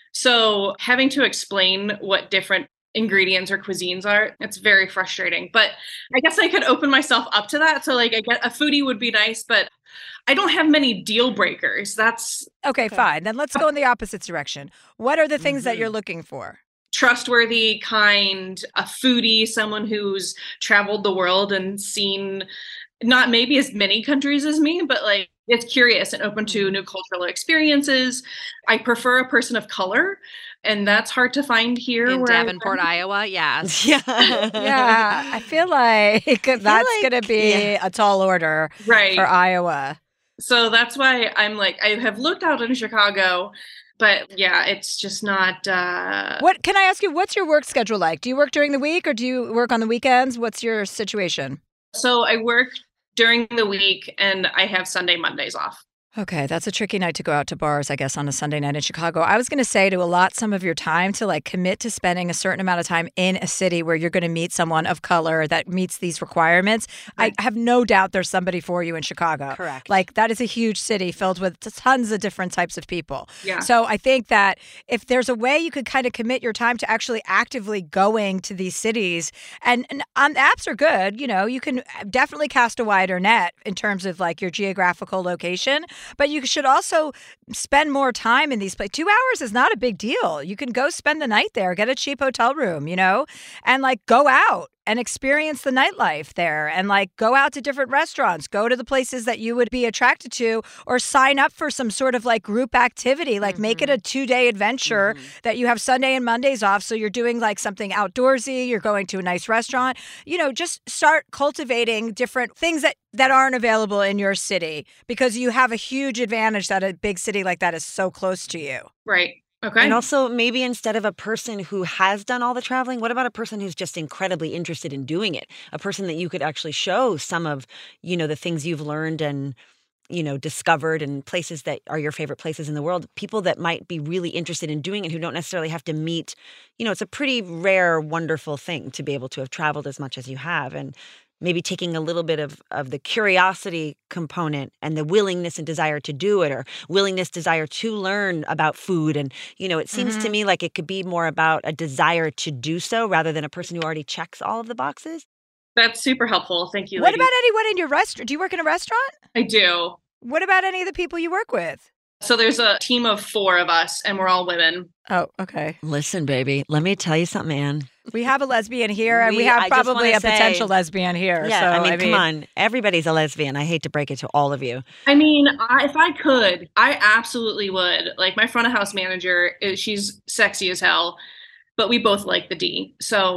So having to explain what different ingredients or cuisines are, it's very frustrating. But I guess I could open myself up to that. So like, I get a foodie would be nice, but I don't have many deal breakers. That's okay. Fine. Then let's go in the opposite direction. What are the things that you're looking for? Trustworthy, kind, a foodie, someone who's traveled the world and seen not maybe as many countries as me, but like it's curious and open to new cultural experiences. I prefer a person of color, and that's hard to find here. In Davenport, Iowa, yes. Yeah. Yeah, I feel like that's going to be a tall order for Iowa. So that's why I'm like, I have looked out in Chicago, but yeah, it's just not. What can I ask you? What's your work schedule like? Do you work during the week or do you work on the weekends? What's your situation? So I work during the week and I have Sunday, Mondays off. Okay, that's a tricky night to go out to bars, I guess, on a Sunday night in Chicago. I was going to say to allot some of your time to like commit to spending a certain amount of time in a city where you're going to meet someone of color that meets these requirements. Right. I have no doubt there's somebody for you in Chicago. Correct. Like that is a huge city filled with tons of different types of people. Yeah. So I think that if there's a way you could kind of commit your time to actually actively going to these cities, and apps are good, you can definitely cast a wider net in terms of like your geographical location. But you should also spend more time in these places. 2 hours is not a big deal. You can go spend the night there, get a cheap hotel room, and like go out and experience the nightlife there and like go out to different restaurants, go to the places that you would be attracted to, or sign up for some sort of like group activity, like make it a 2-day adventure that you have Sunday and Mondays off. So you're doing like something outdoorsy, you're going to a nice restaurant, just start cultivating different things that aren't available in your city because you have a huge advantage that a big city like that is so close to you. Right. Okay. And also maybe instead of a person who has done all the traveling, what about a person who's just incredibly interested in doing it? A person that you could actually show some of, the things you've learned and, discovered and places that are your favorite places in the world. People that might be really interested in doing it who don't necessarily have to meet, it's a pretty rare, wonderful thing to be able to have traveled as much as you have. And maybe taking a little bit of the curiosity component and the willingness and desire to do it, or willingness, desire to learn about food. And, it seems to me like it could be more about a desire to do so rather than a person who already checks all of the boxes. That's super helpful. Thank you. What ladies. about anyone in your restaurant? Do you work in a restaurant? I do. What about any of the people you work with? So there's a team of 4 of us and we're all women. Oh, okay. Listen, baby, let me tell you something, Anne. We have a lesbian here, and we have probably a potential lesbian here. Yeah, so, come on. Everybody's a lesbian. I hate to break it to all of you. I mean, if I could, I absolutely would. Like, my front of house manager, she's sexy as hell, but we both like the D. So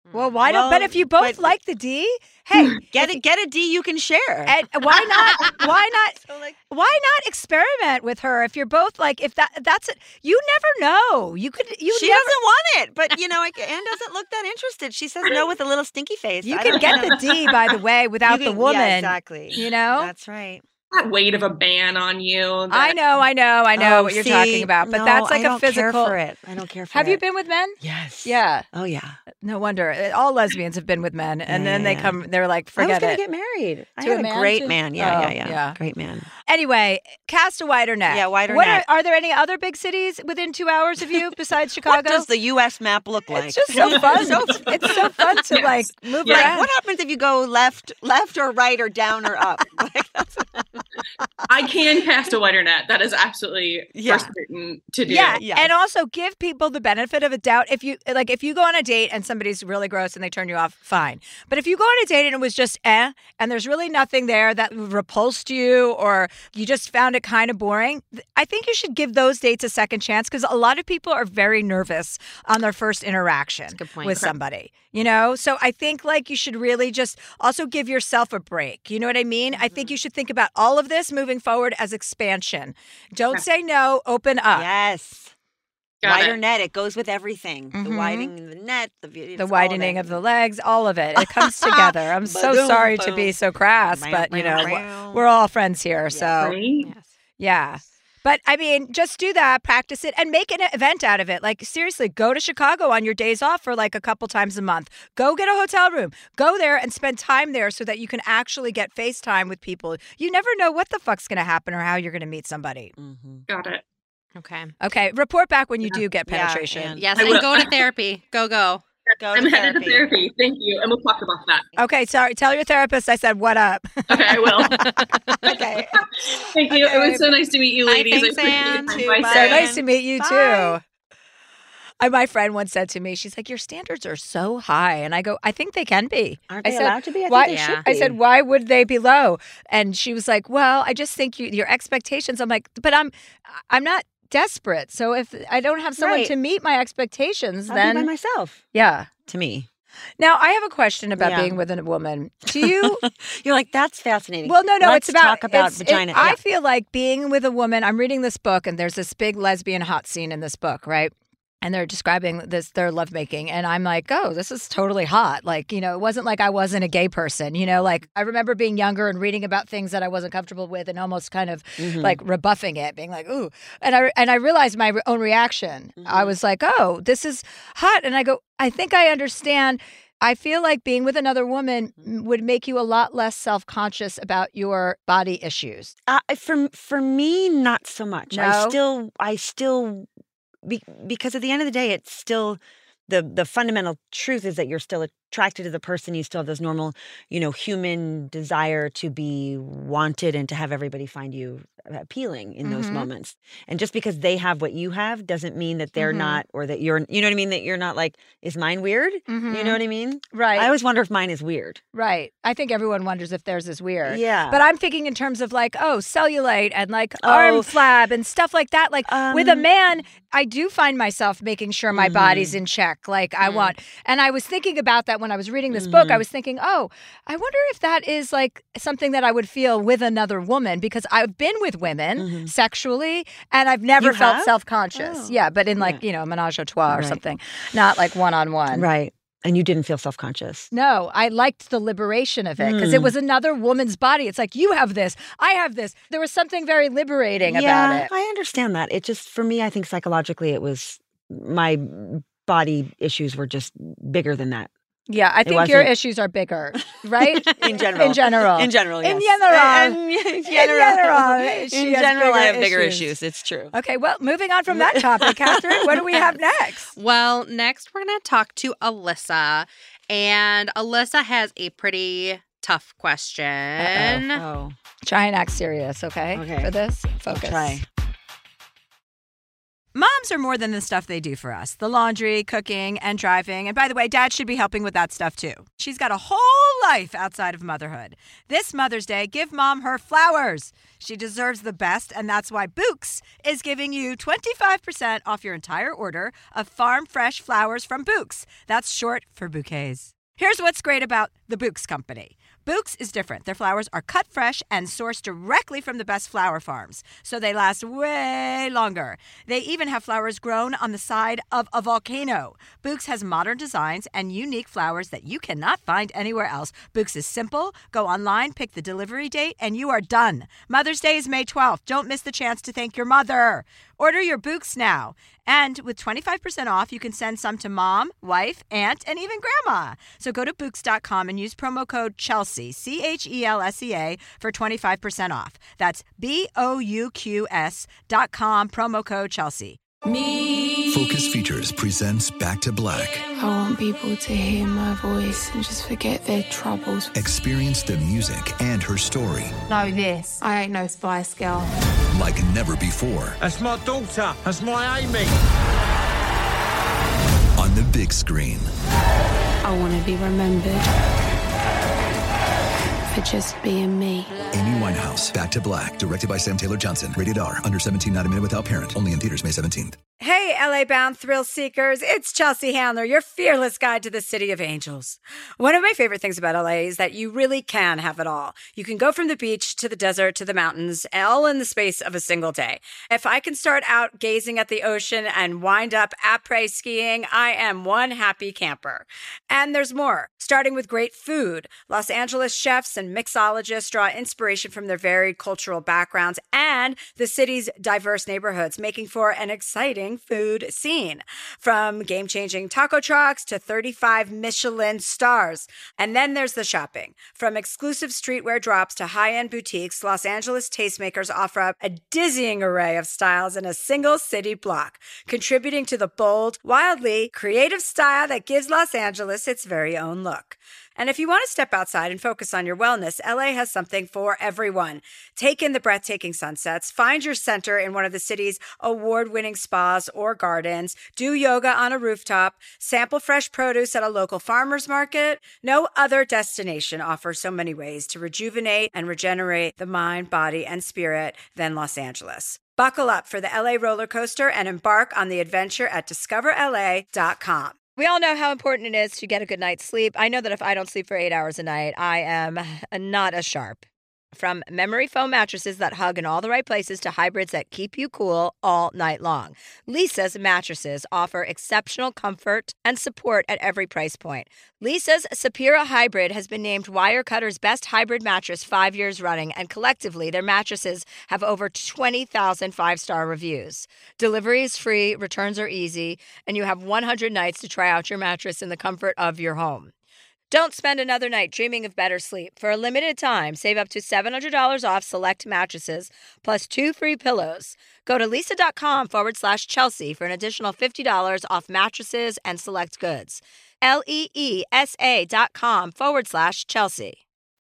Well, why don't? But if you both like the D, hey, get a D you can share. And why not? Why not? Why not experiment with her if you're both like? If that's it, you never know. You could. She doesn't want it, but Anne doesn't look that interested. She says no with a little stinky face. You can get the D, by the way, without the woman. Yeah, exactly. You know, that's right. That weight of a ban on you. I know what you're talking about, but that's like a physical. I don't care for it. I don't care for it. Have you been with men? Yes. Yeah. Oh yeah. No wonder. All lesbians have been with men, and then they come. They're like, forget it. I was gonna get married. I To had a man, great too? man. Yeah. Great man. Anyway, cast a wider net. Yeah, wider net. Are there any other big cities within 2 hours of you besides Chicago? What does the U.S. map look like? It's just so fun. It's so fun to like move around. What happens if you go left or right or down or up? I can cast a wider net. That is absolutely for certain to do. Yeah, and also give people the benefit of a doubt. If you go on a date and somebody's really gross and they turn you off, fine. But if you go on a date and it was just and there's really nothing there that repulsed you or you just found it kind of boring, I think you should give those dates a second chance because a lot of people are very nervous on their first interaction with somebody. You know, so I think like you should really just also give yourself a break. You know what I mean? I think you should think about all of this moving forward as expansion. Don't say no, open up. Yes. Wider net, it goes with everything. The widening of the net, the widening of the legs, all of it. It comes together. I'm so sorry to be so crass, but you know, we're all friends here. So yeah. But I mean, just do that, practice it, and make an event out of it. Like, seriously, go to Chicago on your days off for like a couple times a month. Go get a hotel room. Go there and spend time there so that you can actually get FaceTime with people. You never know what the fuck's going to happen or how you're going to meet somebody. Got it. Okay. Report back when you do get penetration. Yes, and go to therapy. Go. I'm headed to therapy. Thank you. And we'll talk about that. Okay, sorry. Tell your therapist I said, what up? Okay, I will. Okay. Thank you. It was so nice to meet you, ladies. Thanks, Anne. So nice to meet you, too. My friend once said to me, she's like, your standards are so high. And I go, I think they can be. Aren't they allowed to be? I think they should be. I said, why would they be low? And she was like, well, I just think your expectations. I'm like, but I'm not desperate. So if I don't have someone to meet my expectations, I'll be by myself. Yeah. To me. Now, I have a question about being with a woman. Do you? You're like, that's fascinating. Well, no, Let's it's about talk about vagina. I feel like being with a woman. I'm reading this book, and there's this big lesbian hot scene in this book, right? And they're describing their lovemaking. And I'm like, oh, this is totally hot. Like, you know, it wasn't like I wasn't a gay person. You know, like I remember being younger and reading about things that I wasn't comfortable with and almost kind of like rebuffing it, being like, ooh. And I realized my own reaction. I was like, oh, this is hot. And I go, I think I understand. I feel like being with another woman would make you a lot less self-conscious about your body issues. For me, not so much. No? I still because at the end of the day, it's still the fundamental truth is that you're still attracted to the person. You still have this normal, human desire to be wanted and to have everybody find you appealing in those moments. And just because they have what you have doesn't mean that they're not, or that you're, you know what I mean? That you're not like, is mine weird? You know what I mean? Right. I always wonder if mine is weird. Right. I think everyone wonders if theirs is weird. Yeah. But I'm thinking in terms of like, cellulite and like arm flab and stuff like that. Like with a man, I do find myself making sure my body's in check. Like I want, and I was thinking about that when I was reading this book. I was thinking, I wonder if that is like something that I would feel with another woman, because I've been with women sexually and I've never felt self-conscious. Yeah, but in like, menage a trois or something, not like one-on-one. Right. And you didn't feel self-conscious? No, I liked the liberation of it because it was another woman's body. It's like, you have this, I have this. There was something very liberating about it. I understand that. It just, for me, I think psychologically it was, my body issues were just bigger than that. Yeah, I think your issues are bigger, right? In general. In general. In general, yes. In general. In general. In general, I have bigger issues. It's true. Okay, well, moving on from that topic, Catherine, what do we have next? Well, next we're going to talk to Alyssa. And Alyssa has a pretty tough question. Oh. Try and act serious, okay? For this, focus. I'll try. Moms are more than the stuff they do for us. The laundry, cooking, and driving. And by the way, Dad should be helping with that stuff too. She's got a whole life outside of motherhood. This Mother's Day, give Mom her flowers. She deserves the best, and that's why Bouqs is giving you 25% off your entire order of farm fresh flowers from Bouqs. That's short for bouquets. Here's what's great about the Bouqs company. Bouqs is different. Their flowers are cut fresh and sourced directly from the best flower farms, so they last way longer. They even have flowers grown on the side of a volcano. Bouqs has modern designs and unique flowers that you cannot find anywhere else. Bouqs is simple. Go online, pick the delivery date, and you are done. Mother's Day is May 12th. Don't miss the chance to thank your mother. Order your Bouqs now. And with 25% off, you can send some to mom, wife, aunt, and even grandma. So go to Bouqs.com and use promo code Chelsea, CHELSEA, for 25% off. That's BOUQS.com, promo code Chelsea. Focus Features presents Back to Black. I want people to hear my voice and just forget their troubles. Experience the music and her story Know this, I ain't no Spice Girl. like never before That's my daughter. That's my Amy. on the big screen. I want to be remembered for just being me. Amy Winehouse, Back to Black, directed by Sam Taylor Johnson. Rated R, under 17, not a minute without parent. Only in theaters May 17th. Hey, LA-bound thrill seekers, it's Chelsea Handler, your fearless guide to the City of Angels. One of my favorite things about LA is that you really can have it all. You can go from the beach to the desert to the mountains, all in the space of a single day. If I can start out gazing at the ocean and wind up après skiing, I am one happy camper. And there's more. Starting with great food, Los Angeles chefs and mixologists draw inspiration from their varied cultural backgrounds and the city's diverse neighborhoods, making for an exciting food scene. From game-changing taco trucks to 35 Michelin stars. And then there's the shopping. From exclusive streetwear drops to high-end boutiques, Los Angeles tastemakers offer up a dizzying array of styles in a single city block, contributing to the bold, wildly creative style that gives Los Angeles its very own look. And if you want to step outside and focus on your wellness, LA has something for everyone. Take in the breathtaking sunsets, find your center in one of the city's award-winning spas or gardens, do yoga on a rooftop, sample fresh produce at a local farmer's market. No other destination offers so many ways to rejuvenate and regenerate the mind, body, and spirit than Los Angeles. Buckle up for the LA roller coaster and embark on the adventure at discoverla.com. We all know how important it is to get a good night's sleep. I know that if I don't sleep for 8 hours a night, I am not as sharp. From memory foam mattresses that hug in all the right places to hybrids that keep you cool all night long, Lisa's mattresses offer exceptional comfort and support at every price point. Lisa's Sapira Hybrid has been named Wirecutter's best hybrid mattress 5 years running, and collectively, their mattresses have over 20,000 five-star reviews. Delivery is free, returns are easy, and you have 100 nights to try out your mattress in the comfort of your home. Don't spend another night dreaming of better sleep. For a limited time, save up to $700 off select mattresses, plus 2 free pillows. Go to lisa.com/Chelsea for an additional $50 off mattresses and select goods. LEESA.com/Chelsea.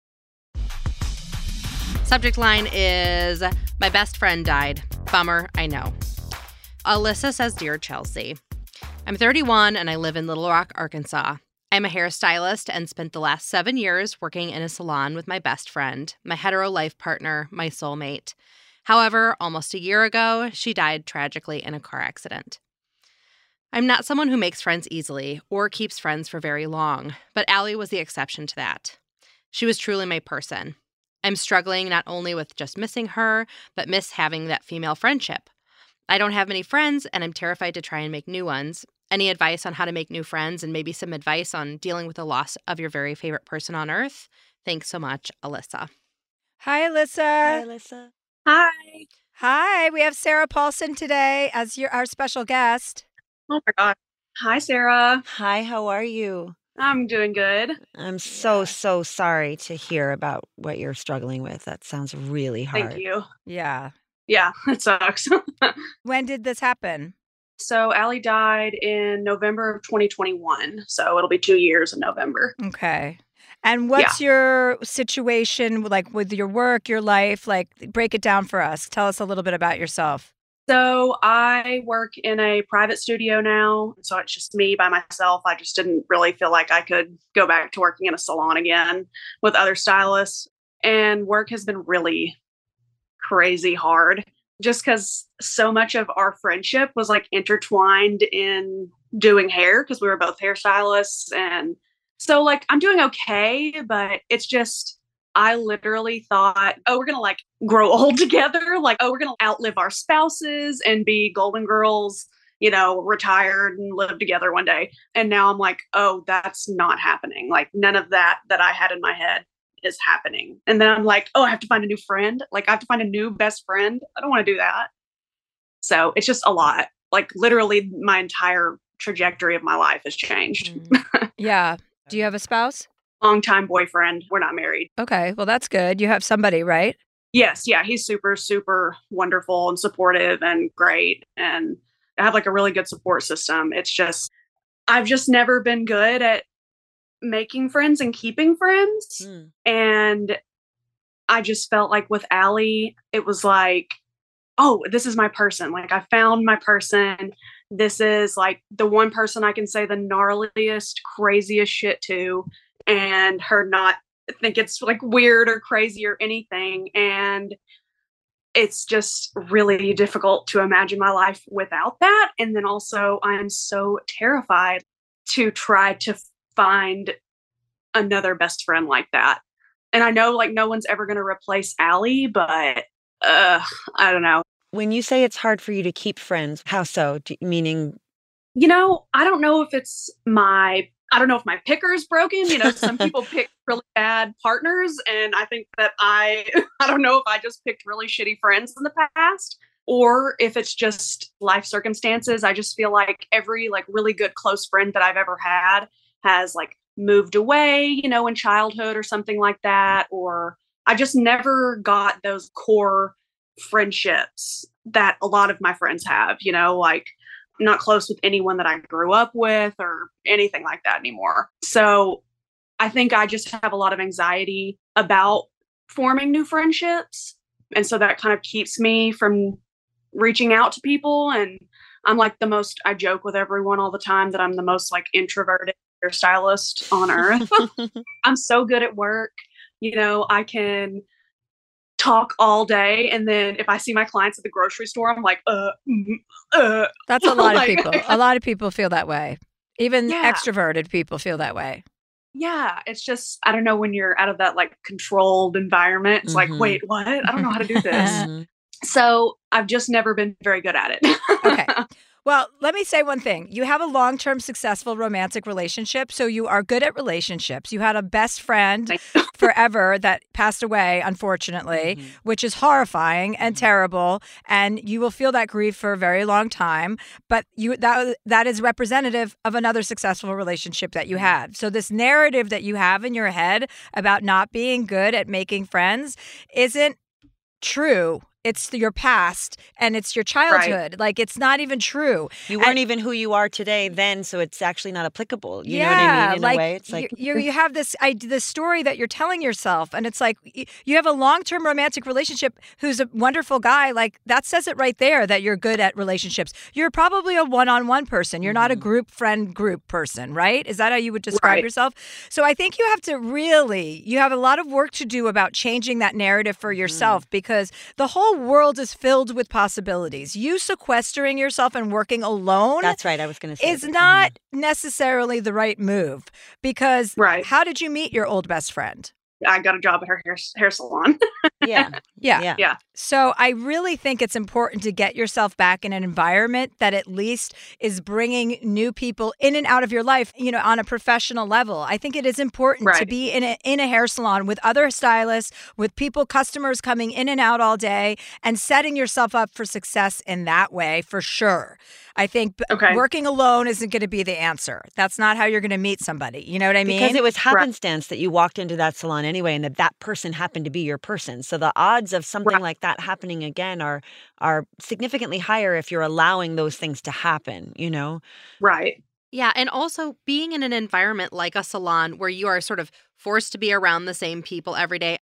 Subject line is, my best friend died. Bummer, I know. Alyssa says, Dear Chelsea, I'm 31 and I live in Little Rock, Arkansas. I'm a hairstylist and spent the last 7 years working in a salon with my best friend, my hetero life partner, my soulmate. However, almost a year ago, she died tragically in a car accident. I'm not someone who makes friends easily or keeps friends for very long, but Allie was the exception to that. She was truly my person. I'm struggling not only with just missing her, but miss having that female friendship. I don't have many friends, and I'm terrified to try and make new ones. Any advice on how to make new friends and maybe some advice on dealing with the loss of your very favorite person on earth? Thanks so much, Alyssa. Hi, Alyssa. Hi, Alyssa. Hi. Hi, we have Sarah Paulson today as our special guest. Oh my God. Hi, Sarah. Hi, how are you? I'm doing good. I'm so sorry to hear about what you're struggling with. That sounds really hard. Thank you. Yeah. Yeah, it sucks. When did this happen? So Allie died in November of 2021. So it'll be 2 years in November. Okay. And what's your situation like with your work, your life? Like, break it down for us. Tell us a little bit about yourself. So I work in a private studio now. So it's just me by myself. I just didn't really feel like I could go back to working in a salon again with other stylists. And work has been really crazy hard just because so much of our friendship was like intertwined in doing hair because we were both hairstylists. And so, like, I'm doing okay, but it's just, I literally thought, oh, we're going to like grow old together. Like, oh, we're going to outlive our spouses and be golden girls, retired and live together one day. And now I'm like, oh, that's not happening. Like, none of that I had in my head is happening. And then I'm like, oh, I have to find a new friend. Like, I have to find a new best friend. I don't want to do that. So it's just a lot. Like, literally, my entire trajectory of my life has changed. Yeah. Do you have a spouse? Longtime boyfriend. We're not married. Okay. Well, that's good. You have somebody, right? Yes. Yeah. He's super, super wonderful and supportive and great. And I have like a really good support system. It's just, I've just never been good at making friends and keeping friends. And I just felt like with Allie, it was like, oh, this is my person. Like, I found my person. This is like the one person I can say the gnarliest, craziest shit to, and her not think it's like weird or crazy or anything. And it's just really difficult to imagine my life without that. And then also, I'm so terrified to try to find another best friend like that. And I know like no one's ever going to replace Allie, but I don't know. When you say it's hard for you to keep friends, how so? Meaning? I don't know if it's I don't know if my picker's broken. Some people pick really bad partners. And I think that I don't know if I just picked really shitty friends in the past, or if it's just life circumstances. I just feel like every like really good close friend that I've ever had has like moved away, in childhood or something like that. Or I just never got those core friendships that a lot of my friends have, like I'm not close with anyone that I grew up with or anything like that anymore. So I think I just have a lot of anxiety about forming new friendships. And so that kind of keeps me from reaching out to people. And I'm like I joke with everyone all the time that I'm the most like introverted hairstylist on earth. I'm so good at work. I can talk all day. And then if I see my clients at the grocery store, I'm like, That's a lot of people. A lot of people feel that way. Even extroverted people feel that way. Yeah. It's just, I don't know, when you're out of that like controlled environment, it's like, wait, what? I don't know how to do this. So I've just never been very good at it. Okay. Well, let me say one thing. You have a long-term successful romantic relationship, so you are good at relationships. You had a best friend forever that passed away, unfortunately, which is horrifying and terrible, and you will feel that grief for a very long time, but that is representative of another successful relationship that you had. So this narrative that you have in your head about not being good at making friends isn't true. It's your past and it's your childhood. Right. Like, it's not even true. You weren't even who you are today then, so it's actually not applicable. You know what I mean? In a way, it's like you have this story that you're telling yourself, and it's like you have a long-term romantic relationship who's a wonderful guy. Like, that says it right there that you're good at relationships. You're probably a one-on-one person. You're not a group person, right? Is that how you would describe yourself? So I think you have a lot of work to do about changing that narrative for yourself, because the whole world is filled with possibilities. You sequestering yourself and working alone. That's right. I was going to say is not necessarily the right move, because how did you meet your old best friend? I got a job at her hair salon. Yeah. So I really think it's important to get yourself back in an environment that at least is bringing new people in and out of your life, on a professional level. I think it is important to be in a hair salon with other stylists, with customers coming in and out all day, and setting yourself up for success in that way, for sure. I think working alone isn't going to be the answer. That's not how you're going to meet somebody. You know what I mean? Because it was happenstance that you walked into that salon anyway, and that person happened to be your person. So the odds of something like that happening again are significantly higher if you're allowing those things to happen, Right. Yeah. And also being in an environment like a salon where you are sort of forced to be around the same people every day.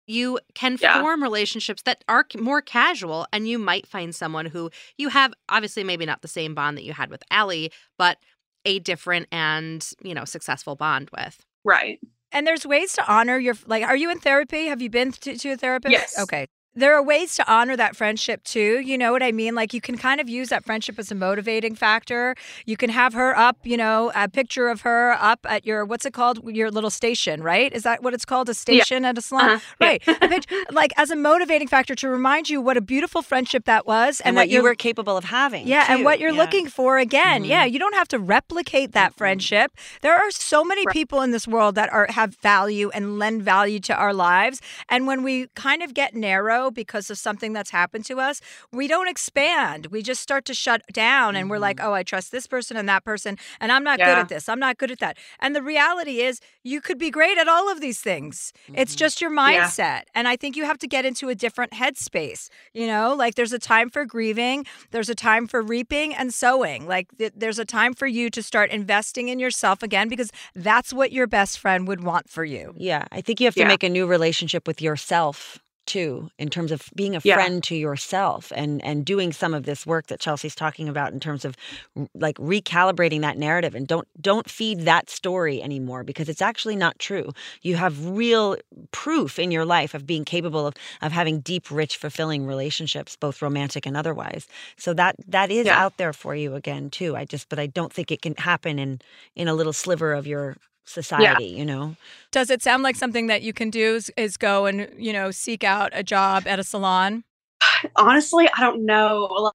you can form relationships that are more casual, and you might find someone who you have, obviously maybe not the same bond that you had with Allie, but a different and, successful bond with. Right. And there's ways to honor your, like, are you in therapy? Have you been to a therapist? Yes. Okay. There are ways to honor that friendship too. You know what I mean? Like, you can kind of use that friendship as a motivating factor. You can have her up, a picture of her up at your, what's it called? Your little station, right? Is that what it's called? A station at a salon? Right. Like, as a motivating factor to remind you what a beautiful friendship that was. And what you were capable of having. Yeah. too. And what you're looking for again. Mhm. Yeah. You don't have to replicate that friendship. There are so many people in this world that have value and lend value to our lives. And when we kind of get narrow because of something that's happened to us, we don't expand. We just start to shut down and we're like, oh, I trust this person and that person, and I'm not good at this. I'm not good at that. And the reality is you could be great at all of these things. It's just your mindset. Yeah. And I think you have to get into a different headspace. Like, there's a time for grieving. There's a time for reaping and sowing. Like, there's a time for you to start investing in yourself again, because that's what your best friend would want for you. Yeah. I think you have to make a new relationship with yourself too, in terms of being a friend to yourself and doing some of this work that Chelsea's talking about in terms of like recalibrating that narrative, and don't feed that story anymore, because it's actually not true. You have real proof in your life of being capable of having deep, rich, fulfilling relationships, both romantic and otherwise. So that is out there for you again too. But I don't think it can happen in a little sliver of your society, Does it sound like something that you can do is go and, seek out a job at a salon? Honestly, I don't know.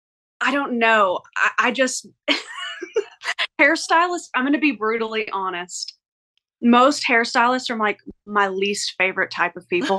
I just, hairstylists, I'm going to be brutally honest. Most hairstylists are like my least favorite type of people.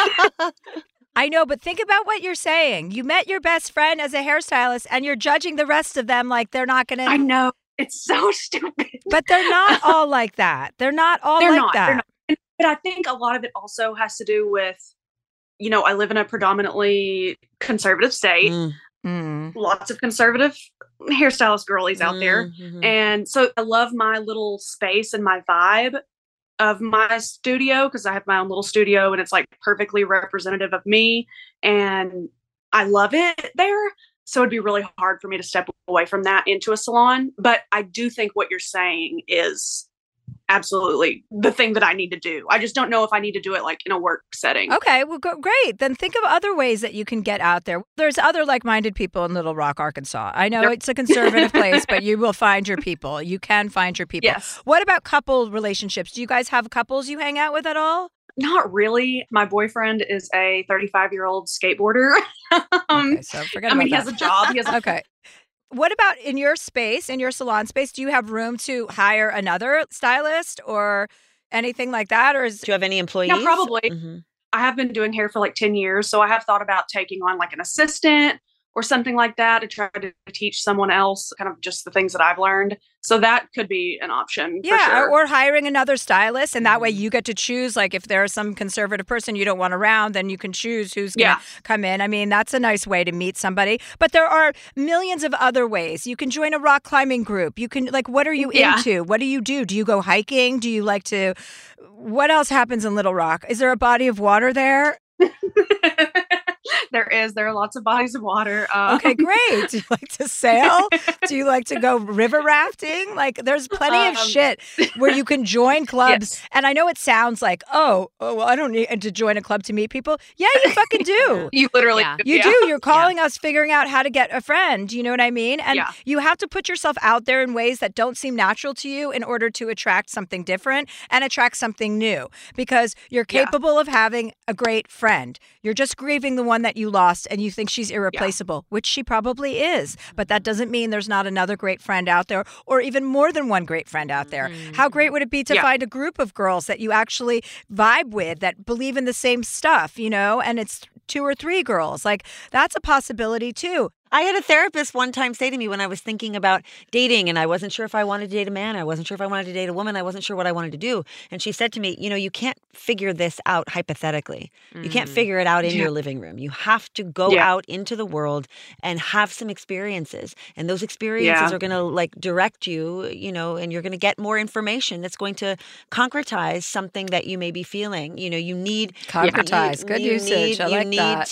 I know, but think about what you're saying. You met your best friend as a hairstylist and you're judging the rest of them like they're not going to. I know. It's so stupid. But they're not all like that. They're not all like that. They're not. But I think a lot of it also has to do with, I live in a predominantly conservative state. Lots of conservative hairstylist girlies out there. And so I love my little space and my vibe of my studio, because I have my own little studio and it's like perfectly representative of me. And I love it there. So it'd be really hard for me to step away from that into a salon. But I do think what you're saying is absolutely the thing that I need to do. I just don't know if I need to do it like in a work setting. Okay, well, great. Then think of other ways that you can get out there. There's other like-minded people in Little Rock, Arkansas. I know it's a conservative place, but you will find your people. You can find your people. Yes. What about couple relationships? Do you guys have couples you hang out with at all? Not really. My boyfriend is a 35-year-old skateboarder. Okay, so forget about he has a job. Okay. What about in your space, in your salon space? Do you have room to hire another stylist or anything like that? Or do you have any employees? Yeah, probably. I have been doing hair for like 10 years. So I have thought about taking on like an assistant or something like that to try to teach someone else kind of just the things that I've learned. So that could be an option. Yeah, for sure. Or hiring another stylist, and that way you get to choose. Like, if there's some conservative person you don't want around, then you can choose who's going to come in. I mean, that's a nice way to meet somebody. But there are millions of other ways. You can join a rock climbing group. You can, like, what are you into? What do you do? Do you go hiking? Do you like to? What else happens in Little Rock? Is there a body of water there? There are lots of bodies of water. Okay, great. Do you like to sail? Do you like to go river rafting? Like, there's plenty of shit where you can join clubs. Yes. And I know it sounds like, well, I don't need to join a club to meet people. Yeah, you fucking do. You literally do. You do. You're calling us figuring out how to get a friend. You know what I mean? And you have to put yourself out there in ways that don't seem natural to you in order to attract something different and attract something new, because you're capable of having a great friend. You're just grieving the one that you lost and you think she's irreplaceable, which she probably is. But that doesn't mean there's not another great friend out there, or even more than one great friend out there. How great would it be to find a group of girls that you actually vibe with, that believe in the same stuff, and it's 2 or 3 girls. Like, that's a possibility too. I had a therapist one time say to me when I was thinking about dating and I wasn't sure if I wanted to date a man, I wasn't sure if I wanted to date a woman, I wasn't sure what I wanted to do. And she said to me, you can't figure this out hypothetically. You can't figure it out in your living room. You have to go out into the world and have some experiences. And those experiences are going to like direct you, and you're going to get more information that's going to concretize something that you may be feeling. You need concretize. Good usage. I like that.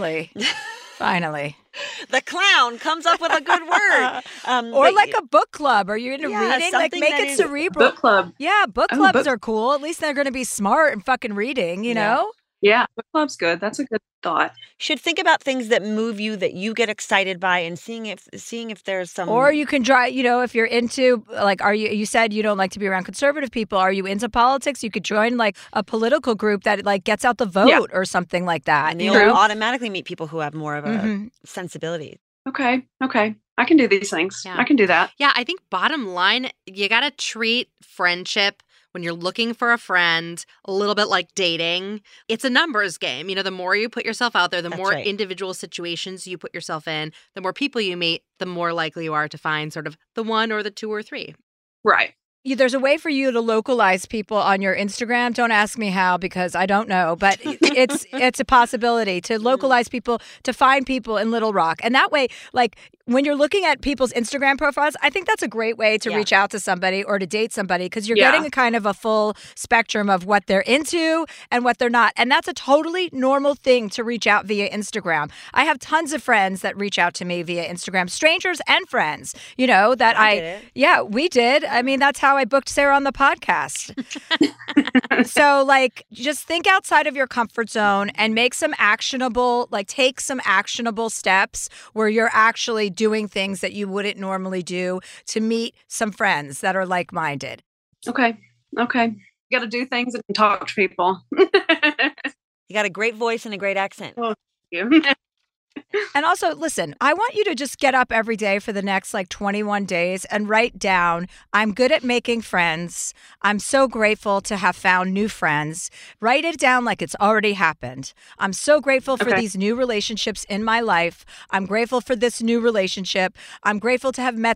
Finally. The clown comes up with a good word. Or like a book club. Are you into reading? Like make it cerebral. Book club. Yeah, book clubs are cool. At least they're going to be smart and fucking reading, you know? Yeah, book club's good. That's a good thought. Should think about things that move you, that you get excited by, and seeing if there's some. Or you can try, if you're into, like, you said you don't like to be around conservative people. Are you into politics? You could join like a political group that like gets out the vote or something like that. And you'll automatically meet people who have more of a sensibility. Okay. I can do these things. I can do that. Yeah, I think bottom line, you got to treat friendship when you're looking for a friend a little bit like dating. It's a numbers game. The more you put yourself out there, the more individual situations you put yourself in, the more people you meet, the more likely you are to find sort of the one or the two or three. Right. There's a way for you to localize people on your Instagram. Don't ask me how because I don't know, but it's a possibility to localize people, to find people in Little Rock. And that way, like when you're looking at people's Instagram profiles, I think that's a great way to reach out to somebody or to date somebody because you're getting a kind of a full spectrum of what they're into and what they're not. And that's a totally normal thing to reach out via Instagram. I have tons of friends that reach out to me via Instagram, strangers and friends, we did. I mean, that's how I booked Sarah on the podcast. So like, just think outside of your comfort zone and take some actionable steps where you're actually doing things that you wouldn't normally do to meet some friends that are like-minded. Okay. You got to do things and talk to people. You got a great voice and a great accent. Oh, thank you. And also, listen, I want you to just get up every day for the next 21 days and write down, I'm good at making friends. I'm so grateful to have found new friends. Write it down like it's already happened. I'm so grateful for these new relationships in my life. I'm grateful for this new relationship. I'm grateful to have met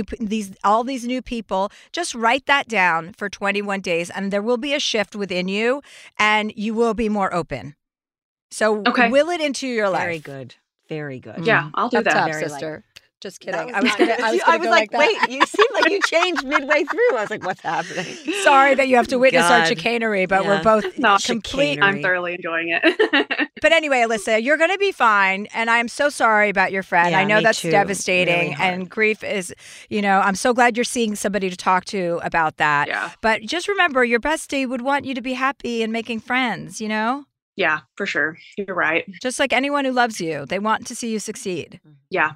all these new people. Just write that down for 21 days and there will be a shift within you and you will be more open. So will it into your life. Very good. Very good. Yeah, I'll do that. Top, sister. Just kidding. I was like, wait, you seem like you changed midway through. I was like, what's happening? Sorry that you have to witness our chicanery, but we're both complete. I'm thoroughly enjoying it. But anyway, Alyssa, you're going to be fine. And I'm so sorry about your friend. Yeah, I know that's too. devastating. Really and grief is, I'm so glad you're seeing somebody to talk to about that. Yeah. But just remember, your bestie would want you to be happy and making friends, Yeah, for sure. You're right. Just like anyone who loves you, they want to see you succeed. Yeah.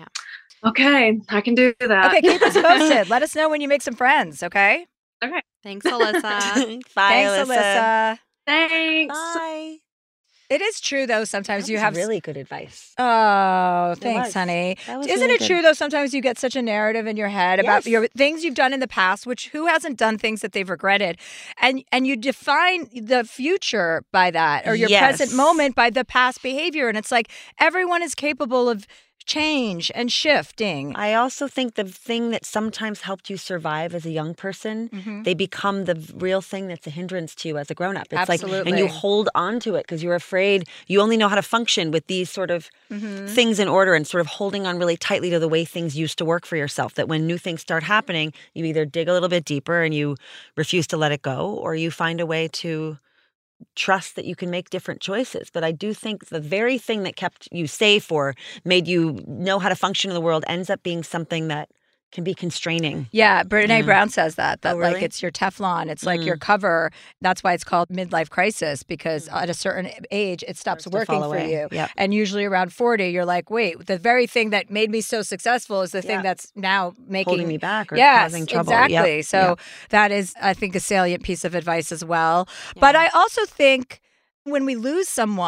Okay, I can do that. Okay, keep us posted. Let us know when you make some friends, okay? Okay. Thanks, Alyssa. Bye, Thanks, Alyssa. Thanks. Bye. It is true, though, sometimes you have really good advice. Oh, thanks, honey. Isn't it true, though, sometimes you get such a narrative in your head about your things you've done in the past, which who hasn't done things that they've regretted? And you define the future by that or your present moment by the past behavior. And it's like everyone is capable of change and shifting. I also think the thing that sometimes helped you survive as a young person, they become the real thing that's a hindrance to you as a grown-up. It's Absolutely. And you hold on to it because you're afraid you only know how to function with these sort of things in order and sort of holding on really tightly to the way things used to work for yourself, that when new things start happening, you either dig a little bit deeper and you refuse to let it go, or you find a way to trust that you can make different choices. But I do think the very thing that kept you safe or made you know how to function in the world ends up being something that can be constraining. Yeah, Brene Brown says that really? like it's your Teflon, it's like your cover. That's why it's called midlife crisis, because at a certain age it stops working for you. Yep. And usually around 40 you're like, wait, the very thing that made me so successful is the thing that's now making holding me back or causing trouble. Exactly. Yep. So that is, I think, a salient piece of advice as well. But I also think when we lose someone,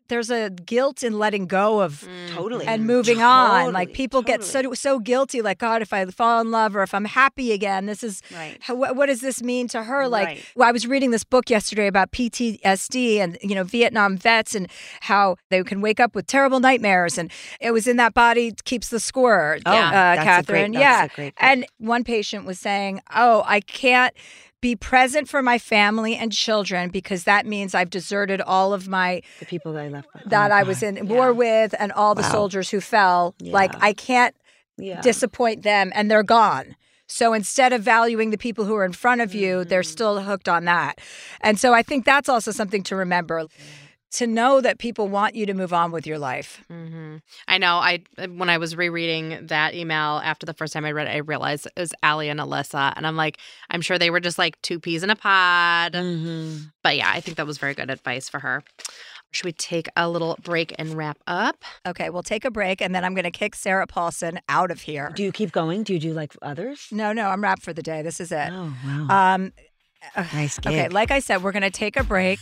there's a guilt in letting go of Totally. and moving on. Like Totally, people get so guilty. Like, God, if I fall in love or if I'm happy again, this is Right. what does this mean to her? Like, Right. well, I was reading this book yesterday about PTSD and Vietnam vets and how they can wake up with terrible nightmares, and it was in that body keeps the score. that's a Catherine. great- yeah, that's a great book. and one patient was saying, "Oh, I can't be present for my family and children because that means I've deserted all of my The people that I left. that I was in war with and all the soldiers who fell. Like I can't disappoint them, and they're gone." So instead of valuing the people who are in front of you, they're still hooked on that. And so I think that's also something to remember. To know that people want you to move on with your life. Mm-hmm. I know. When I was rereading that email after the first time I read it, I realized it was Allie and Alyssa. And I'm like, I'm sure they were just like two peas in a pod. Mm-hmm. But yeah, I think that was very good advice for her. Should we take a little break and wrap up? Okay, we'll take a break, and then I'm going to kick Sarah Paulson out of here. Do you keep going? Do you do like others? No, I'm wrapped for the day. This is it. Oh, wow. Nice gig. Okay, like I said, we're going to take a break.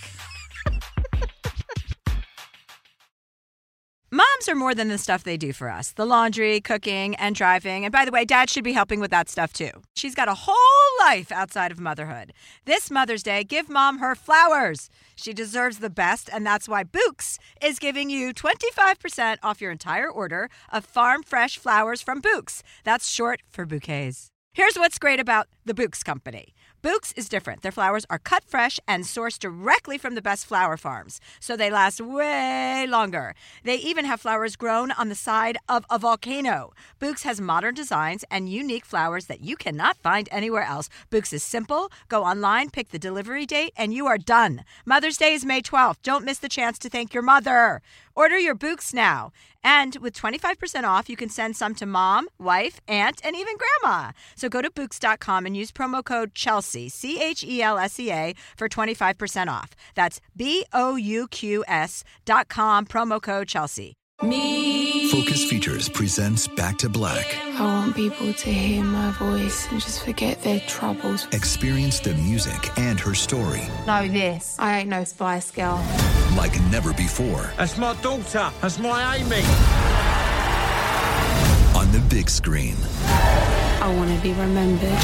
Moms are more than the stuff they do for us. The laundry, cooking, and driving. And by the way, Dad should be helping with that stuff too. She's got a whole life outside of motherhood. This Mother's Day, give Mom her flowers. She deserves the best, and that's why Bouqs is giving you 25% off your entire order of farm fresh flowers from Bouqs. That's short for bouquets. Here's what's great about the Bouqs company. Bouqs is different. Their flowers are cut fresh and sourced directly from the best flower farms, so they last way longer. They even have flowers grown on the side of a volcano. Bouqs has modern designs and unique flowers that you cannot find anywhere else. Bouqs is simple. Go online, pick the delivery date, and you are done. Mother's Day is May 12th. Don't miss the chance to thank your mother. Order your Bouqs now. And with 25% off, you can send some to mom, wife, aunt, and even grandma. So go to Bouqs.com and use promo code Chelsea, CHELSEA, for 25% off. That's BOUQS.com, promo code Chelsea. Focus Features presents Back to Black. I want people to hear my voice and just forget their troubles. Experience the music and her story Know this, I ain't no Spice Girl. like never before That's my daughter. That's my Amy. on the big screen. I want to be remembered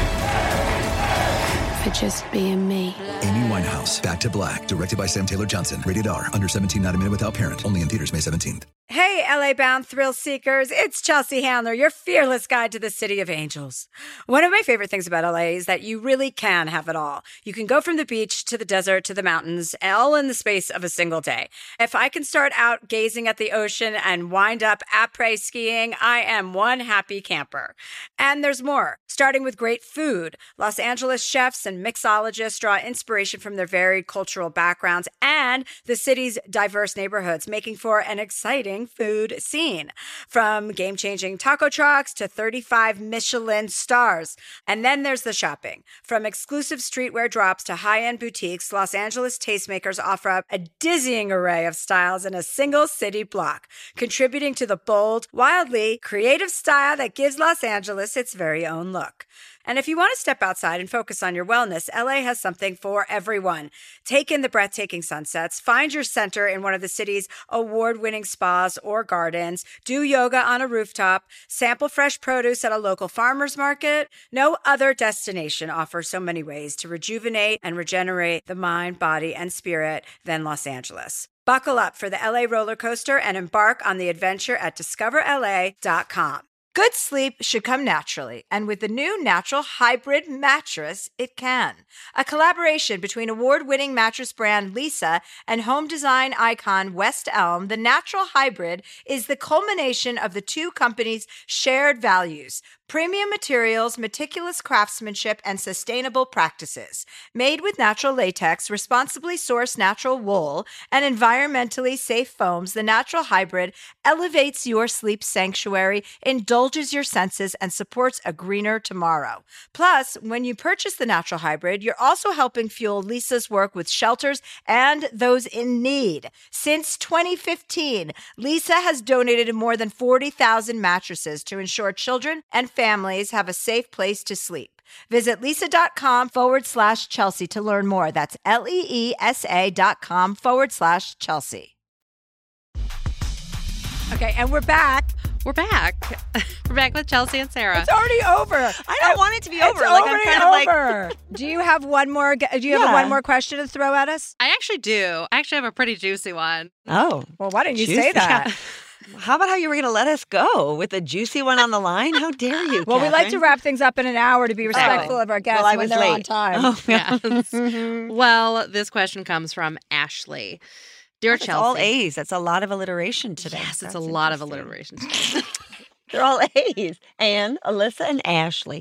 for just being me. Amy Winehouse, Back to Black, directed by Sam Taylor Johnson. Rated R, under 17, not a minute without parent. Only in theaters May 17th. Hey, LA-bound thrill seekers, it's Chelsea Handler, your fearless guide to the City of Angels. One of my favorite things about LA is that you really can have it all. You can go from the beach to the desert to the mountains, all in the space of a single day. If I can start out gazing at the ocean and wind up après skiing, I am one happy camper. And there's more. Starting with great food, Los Angeles chefs and mixologists draw inspiration from their varied cultural backgrounds and the city's diverse neighborhoods, making for an exciting food scene. From game-changing taco trucks to 35 Michelin stars. And then there's the shopping. From exclusive streetwear drops to high-end boutiques, Los Angeles tastemakers offer up a dizzying array of styles in a single city block, contributing to the bold, wildly creative style that gives Los Angeles its very own look. And if you want to step outside and focus on your wellness, LA has something for everyone. Take in the breathtaking sunsets, find your center in one of the city's award-winning spas or gardens, do yoga on a rooftop, sample fresh produce at a local farmer's market. No other destination offers so many ways to rejuvenate and regenerate the mind, body, and spirit than Los Angeles. Buckle up for the LA roller coaster and embark on the adventure at discoverla.com. Good sleep should come naturally, and with the new Natural Hybrid mattress, it can. A collaboration between award-winning mattress brand Leesa and home design icon West Elm, the Natural Hybrid is the culmination of the two companies' shared values: premium materials, meticulous craftsmanship, and sustainable practices. Made with natural latex, responsibly sourced natural wool, and environmentally safe foams, the Natural Hybrid elevates your sleep sanctuary, indulges your senses, and supports a greener tomorrow. Plus, when you purchase the Natural Hybrid, you're also helping fuel Leesa's work with shelters and those in need. Since 2015, Leesa has donated more than 40,000 mattresses to ensure children and families have a safe place to sleep. Visit Leesa.com/Chelsea to learn more. That's LEESA.com/Chelsea. Okay, and we're back. We're back. We're back with Chelsea and Sarah. It's already over. I don't want it to be over. It's Like, already I'm kind of over. Do you have one more? Do you have one more question to throw at us? I actually do. I actually have a pretty juicy one. Oh. Well, why didn't you Juicy. say that? How about how you were going to let us go with a juicy one on the line? How dare you, Well, we like to Catherine? wrap things up in an hour to be respectful of our guests Well, I when was they're late. on time. Oh, Yes. Well, this question comes from Ashley. Dear It's Chelsea. all A's. That's a lot of alliteration today. Yes, it's That's a lot of interesting. alliteration. They're all A's. Anne, Alyssa, and Ashley.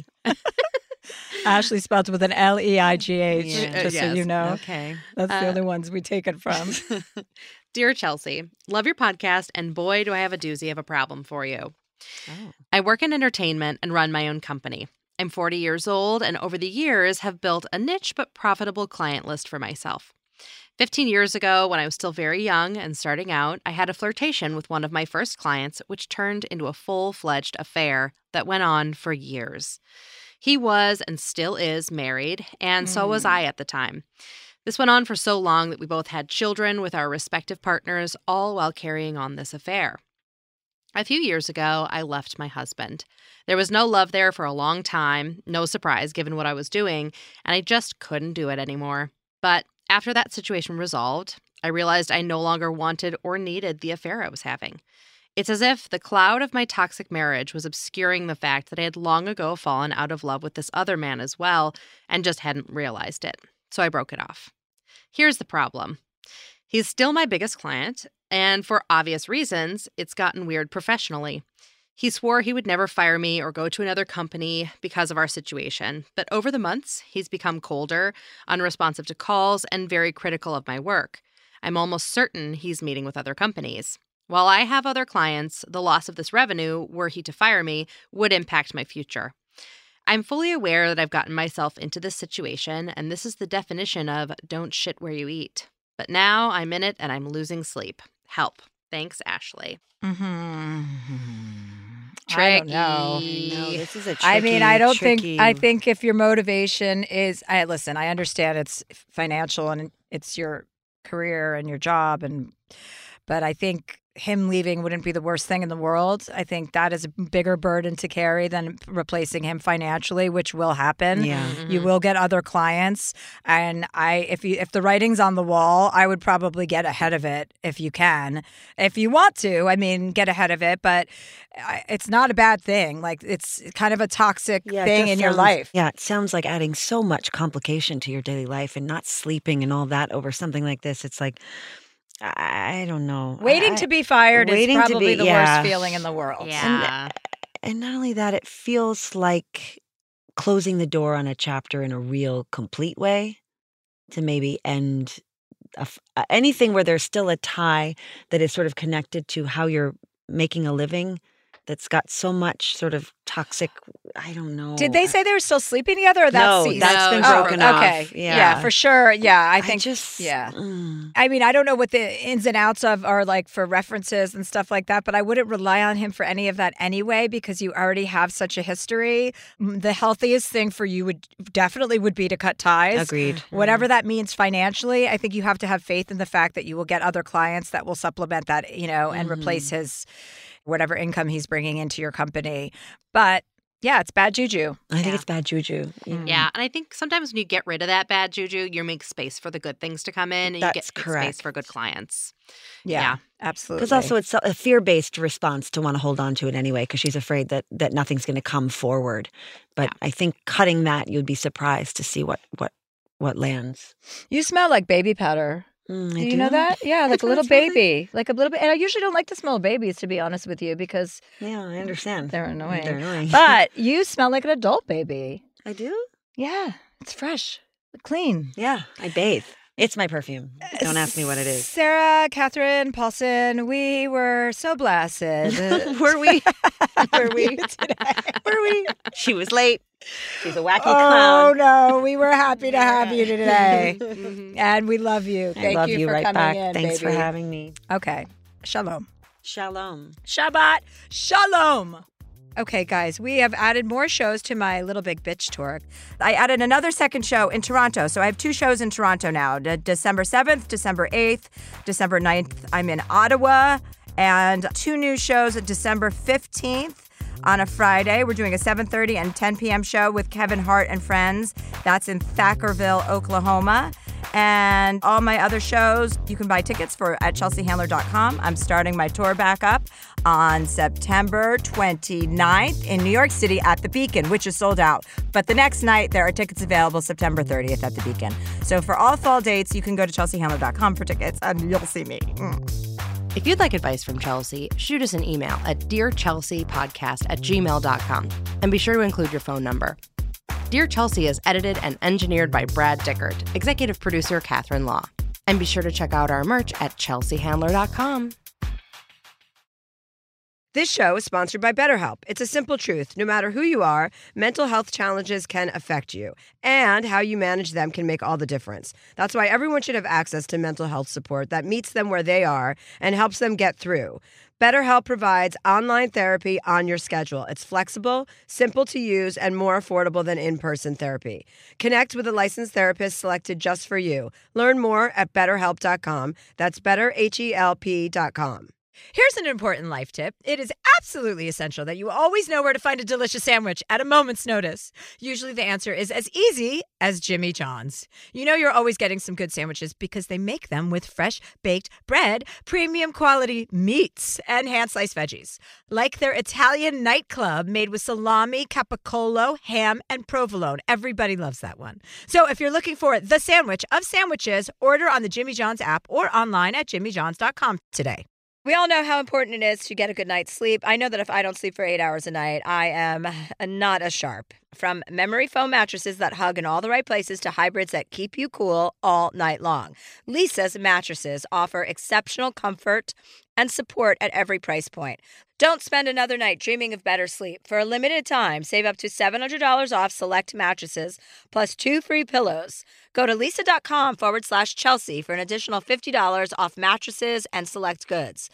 Ashley spelled with an Leigh, Yeah. just so Yes. you know. Okay. That's the only ones we take it from. Dear Chelsea, love your podcast, and boy, do I have a doozy of a problem for you. Oh. I work in entertainment and run my own company. I'm 40 years old and over the years have built a niche but profitable client list for myself. 15 years ago, when I was still very young and starting out, I had a flirtation with one of my first clients, which turned into a full-fledged affair that went on for years. He was and still is married, and so was I at the time. This went on for so long that we both had children with our respective partners, all while carrying on this affair. A few years ago, I left my husband. There was no love there for a long time, no surprise given what I was doing, and I just couldn't do it anymore. But after that situation resolved, I realized I no longer wanted or needed the affair I was having. It's as if the cloud of my toxic marriage was obscuring the fact that I had long ago fallen out of love with this other man as well and just hadn't realized it. So I broke it off. Here's the problem. He's still my biggest client, and for obvious reasons, it's gotten weird professionally. He swore he would never fire me or go to another company because of our situation, but over the months, he's become colder, unresponsive to calls, and very critical of my work. I'm almost certain he's meeting with other companies. While I have other clients, the loss of this revenue, were he to fire me, would impact my future. I'm fully aware that I've gotten myself into this situation, and this is the definition of don't shit where you eat. But now I'm in it and I'm losing sleep. Help. Thanks, Ashley. Tricky. I don't know. No, this is a tricky, I mean, I don't tricky... think, I think if your motivation is, listen, I understand it's financial and it's your career and your job, but I think him leaving wouldn't be the worst thing in the world. I think that is a bigger burden to carry than replacing him financially, which will happen. Yeah. You will get other clients, and if the writing's on the wall, I would probably get ahead of it if you can. If you want to, I mean, get ahead of it, but it's not a bad thing. Like, it's kind of a toxic thing in your life. Yeah, it sounds like adding so much complication to your daily life and not sleeping and all that over something like this. It's like, I don't know. Waiting to be fired is waiting to probably be- the yeah. worst feeling in the world. Yeah. And not only that, it feels like closing the door on a chapter in a real, complete way to maybe end anything where there's still a tie that is sort of connected to how you're making a living that's got so much sort of toxic, I don't know. Did they say they were still sleeping together, or that No, ceased? that's been Oh, broken off. Okay. Yeah. for sure. Yeah, I I think. just, yeah. mm. I mean, I don't know what the ins and outs of are like for references and stuff like that, but I wouldn't rely on him for any of that anyway because you already have such a history. The healthiest thing for you would be to cut ties. Agreed. Whatever that means financially, I think you have to have faith in the fact that you will get other clients that will supplement that, and replace his whatever income he's bringing into your company. But yeah, it's bad juju. I think it's bad juju. Yeah, and I think sometimes when you get rid of that bad juju, you make space for the good things to come in, and you That's get correct. space for good clients. Yeah, absolutely. Because also it's a fear-based response to want to hold on to it anyway because she's afraid that nothing's going to come forward. But I think cutting that, you'd be surprised to see what lands. You smell like baby powder. Do you know that? Yeah, like That's a what little it smells baby. Like a little bit. And I usually don't like the smell of babies, to be honest with you, because Yeah, I understand. they're annoying. They're annoying. But you smell like an adult baby. I do? Yeah, it's fresh, clean. Yeah, I bathe. It's my perfume. Don't ask me what it is. Sarah, Catherine, Paulson, we were so blessed. Were we? Were we? Were we? She was late. She's a wacky Oh, clown. no. We were happy to have you today. And we love you. I Thank love you for right coming back. in, Thanks baby. for having me. Okay. Shalom. Shalom. Shabbat Shalom. Okay, guys, we have added more shows to my Little Big Bitch tour. I added another second show in Toronto. So I have 2 shows in Toronto now. December 7th, December 8th, December 9th, I'm in Ottawa. And 2 new shows December 15th. On a Friday, we're doing a 7:30 and 10 p.m. show with Kevin Hart and Friends. That's in Thackerville, Oklahoma. And all my other shows, you can buy tickets for at chelseahandler.com. I'm starting my tour back up on September 29th in New York City at the Beacon, which is sold out. But the next night, there are tickets available September 30th at the Beacon. So for all fall dates, you can go to chelseahandler.com for tickets, and you'll see me. If you'd like advice from Chelsea, shoot us an email at dearchelseapodcast@gmail.com and be sure to include your phone number. Dear Chelsea is edited and engineered by Brad Dickert, executive producer Catherine Law. And be sure to check out our merch at chelseahandler.com. This show is sponsored by BetterHelp. It's a simple truth. No matter who you are, mental health challenges can affect you, and how you manage them can make all the difference. That's why everyone should have access to mental health support that meets them where they are and helps them get through. BetterHelp provides online therapy on your schedule. It's flexible, simple to use, and more affordable than in-person therapy. Connect with a licensed therapist selected just for you. Learn more at BetterHelp.com. That's BetterHelp.com. Here's an important life tip. It is absolutely essential that you always know where to find a delicious sandwich at a moment's notice. Usually the answer is as easy as Jimmy John's. You know you're always getting some good sandwiches because they make them with fresh baked bread, premium quality meats, and hand-sliced veggies. Like their Italian nightclub made with salami, capicola, ham, and provolone. Everybody loves that one. So if you're looking for the sandwich of sandwiches, order on the Jimmy John's app or online at jimmyjohns.com today. We all know how important it is to get a good night's sleep. I know that if I don't sleep for 8 hours a night, I am not as sharp. From memory foam mattresses that hug in all the right places to hybrids that keep you cool all night long, Lisa's mattresses offer exceptional comfort and support at every price point. Don't spend another night dreaming of better sleep. For a limited time, save up to $700 off select mattresses plus 2 free pillows. Go to lisa.com/Chelsea for an additional $50 off mattresses and select goods.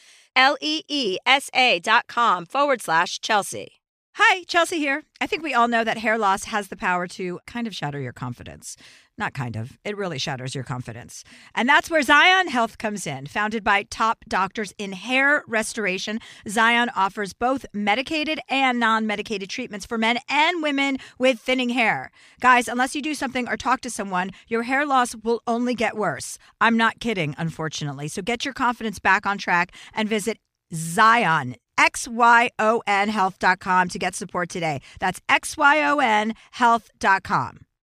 LEESA.com/Chelsea. Hi, Chelsea here. I think we all know that hair loss has the power to kind of shatter your confidence. Not kind of. It really shatters your confidence. And that's where Zion Health comes in. Founded by top doctors in hair restoration, Zion offers both medicated and non-medicated treatments for men and women with thinning hair. Guys, unless you do something or talk to someone, your hair loss will only get worse. I'm not kidding, unfortunately. So get your confidence back on track and visit Zion, XYON health.com to get support today. That's XYON health.com.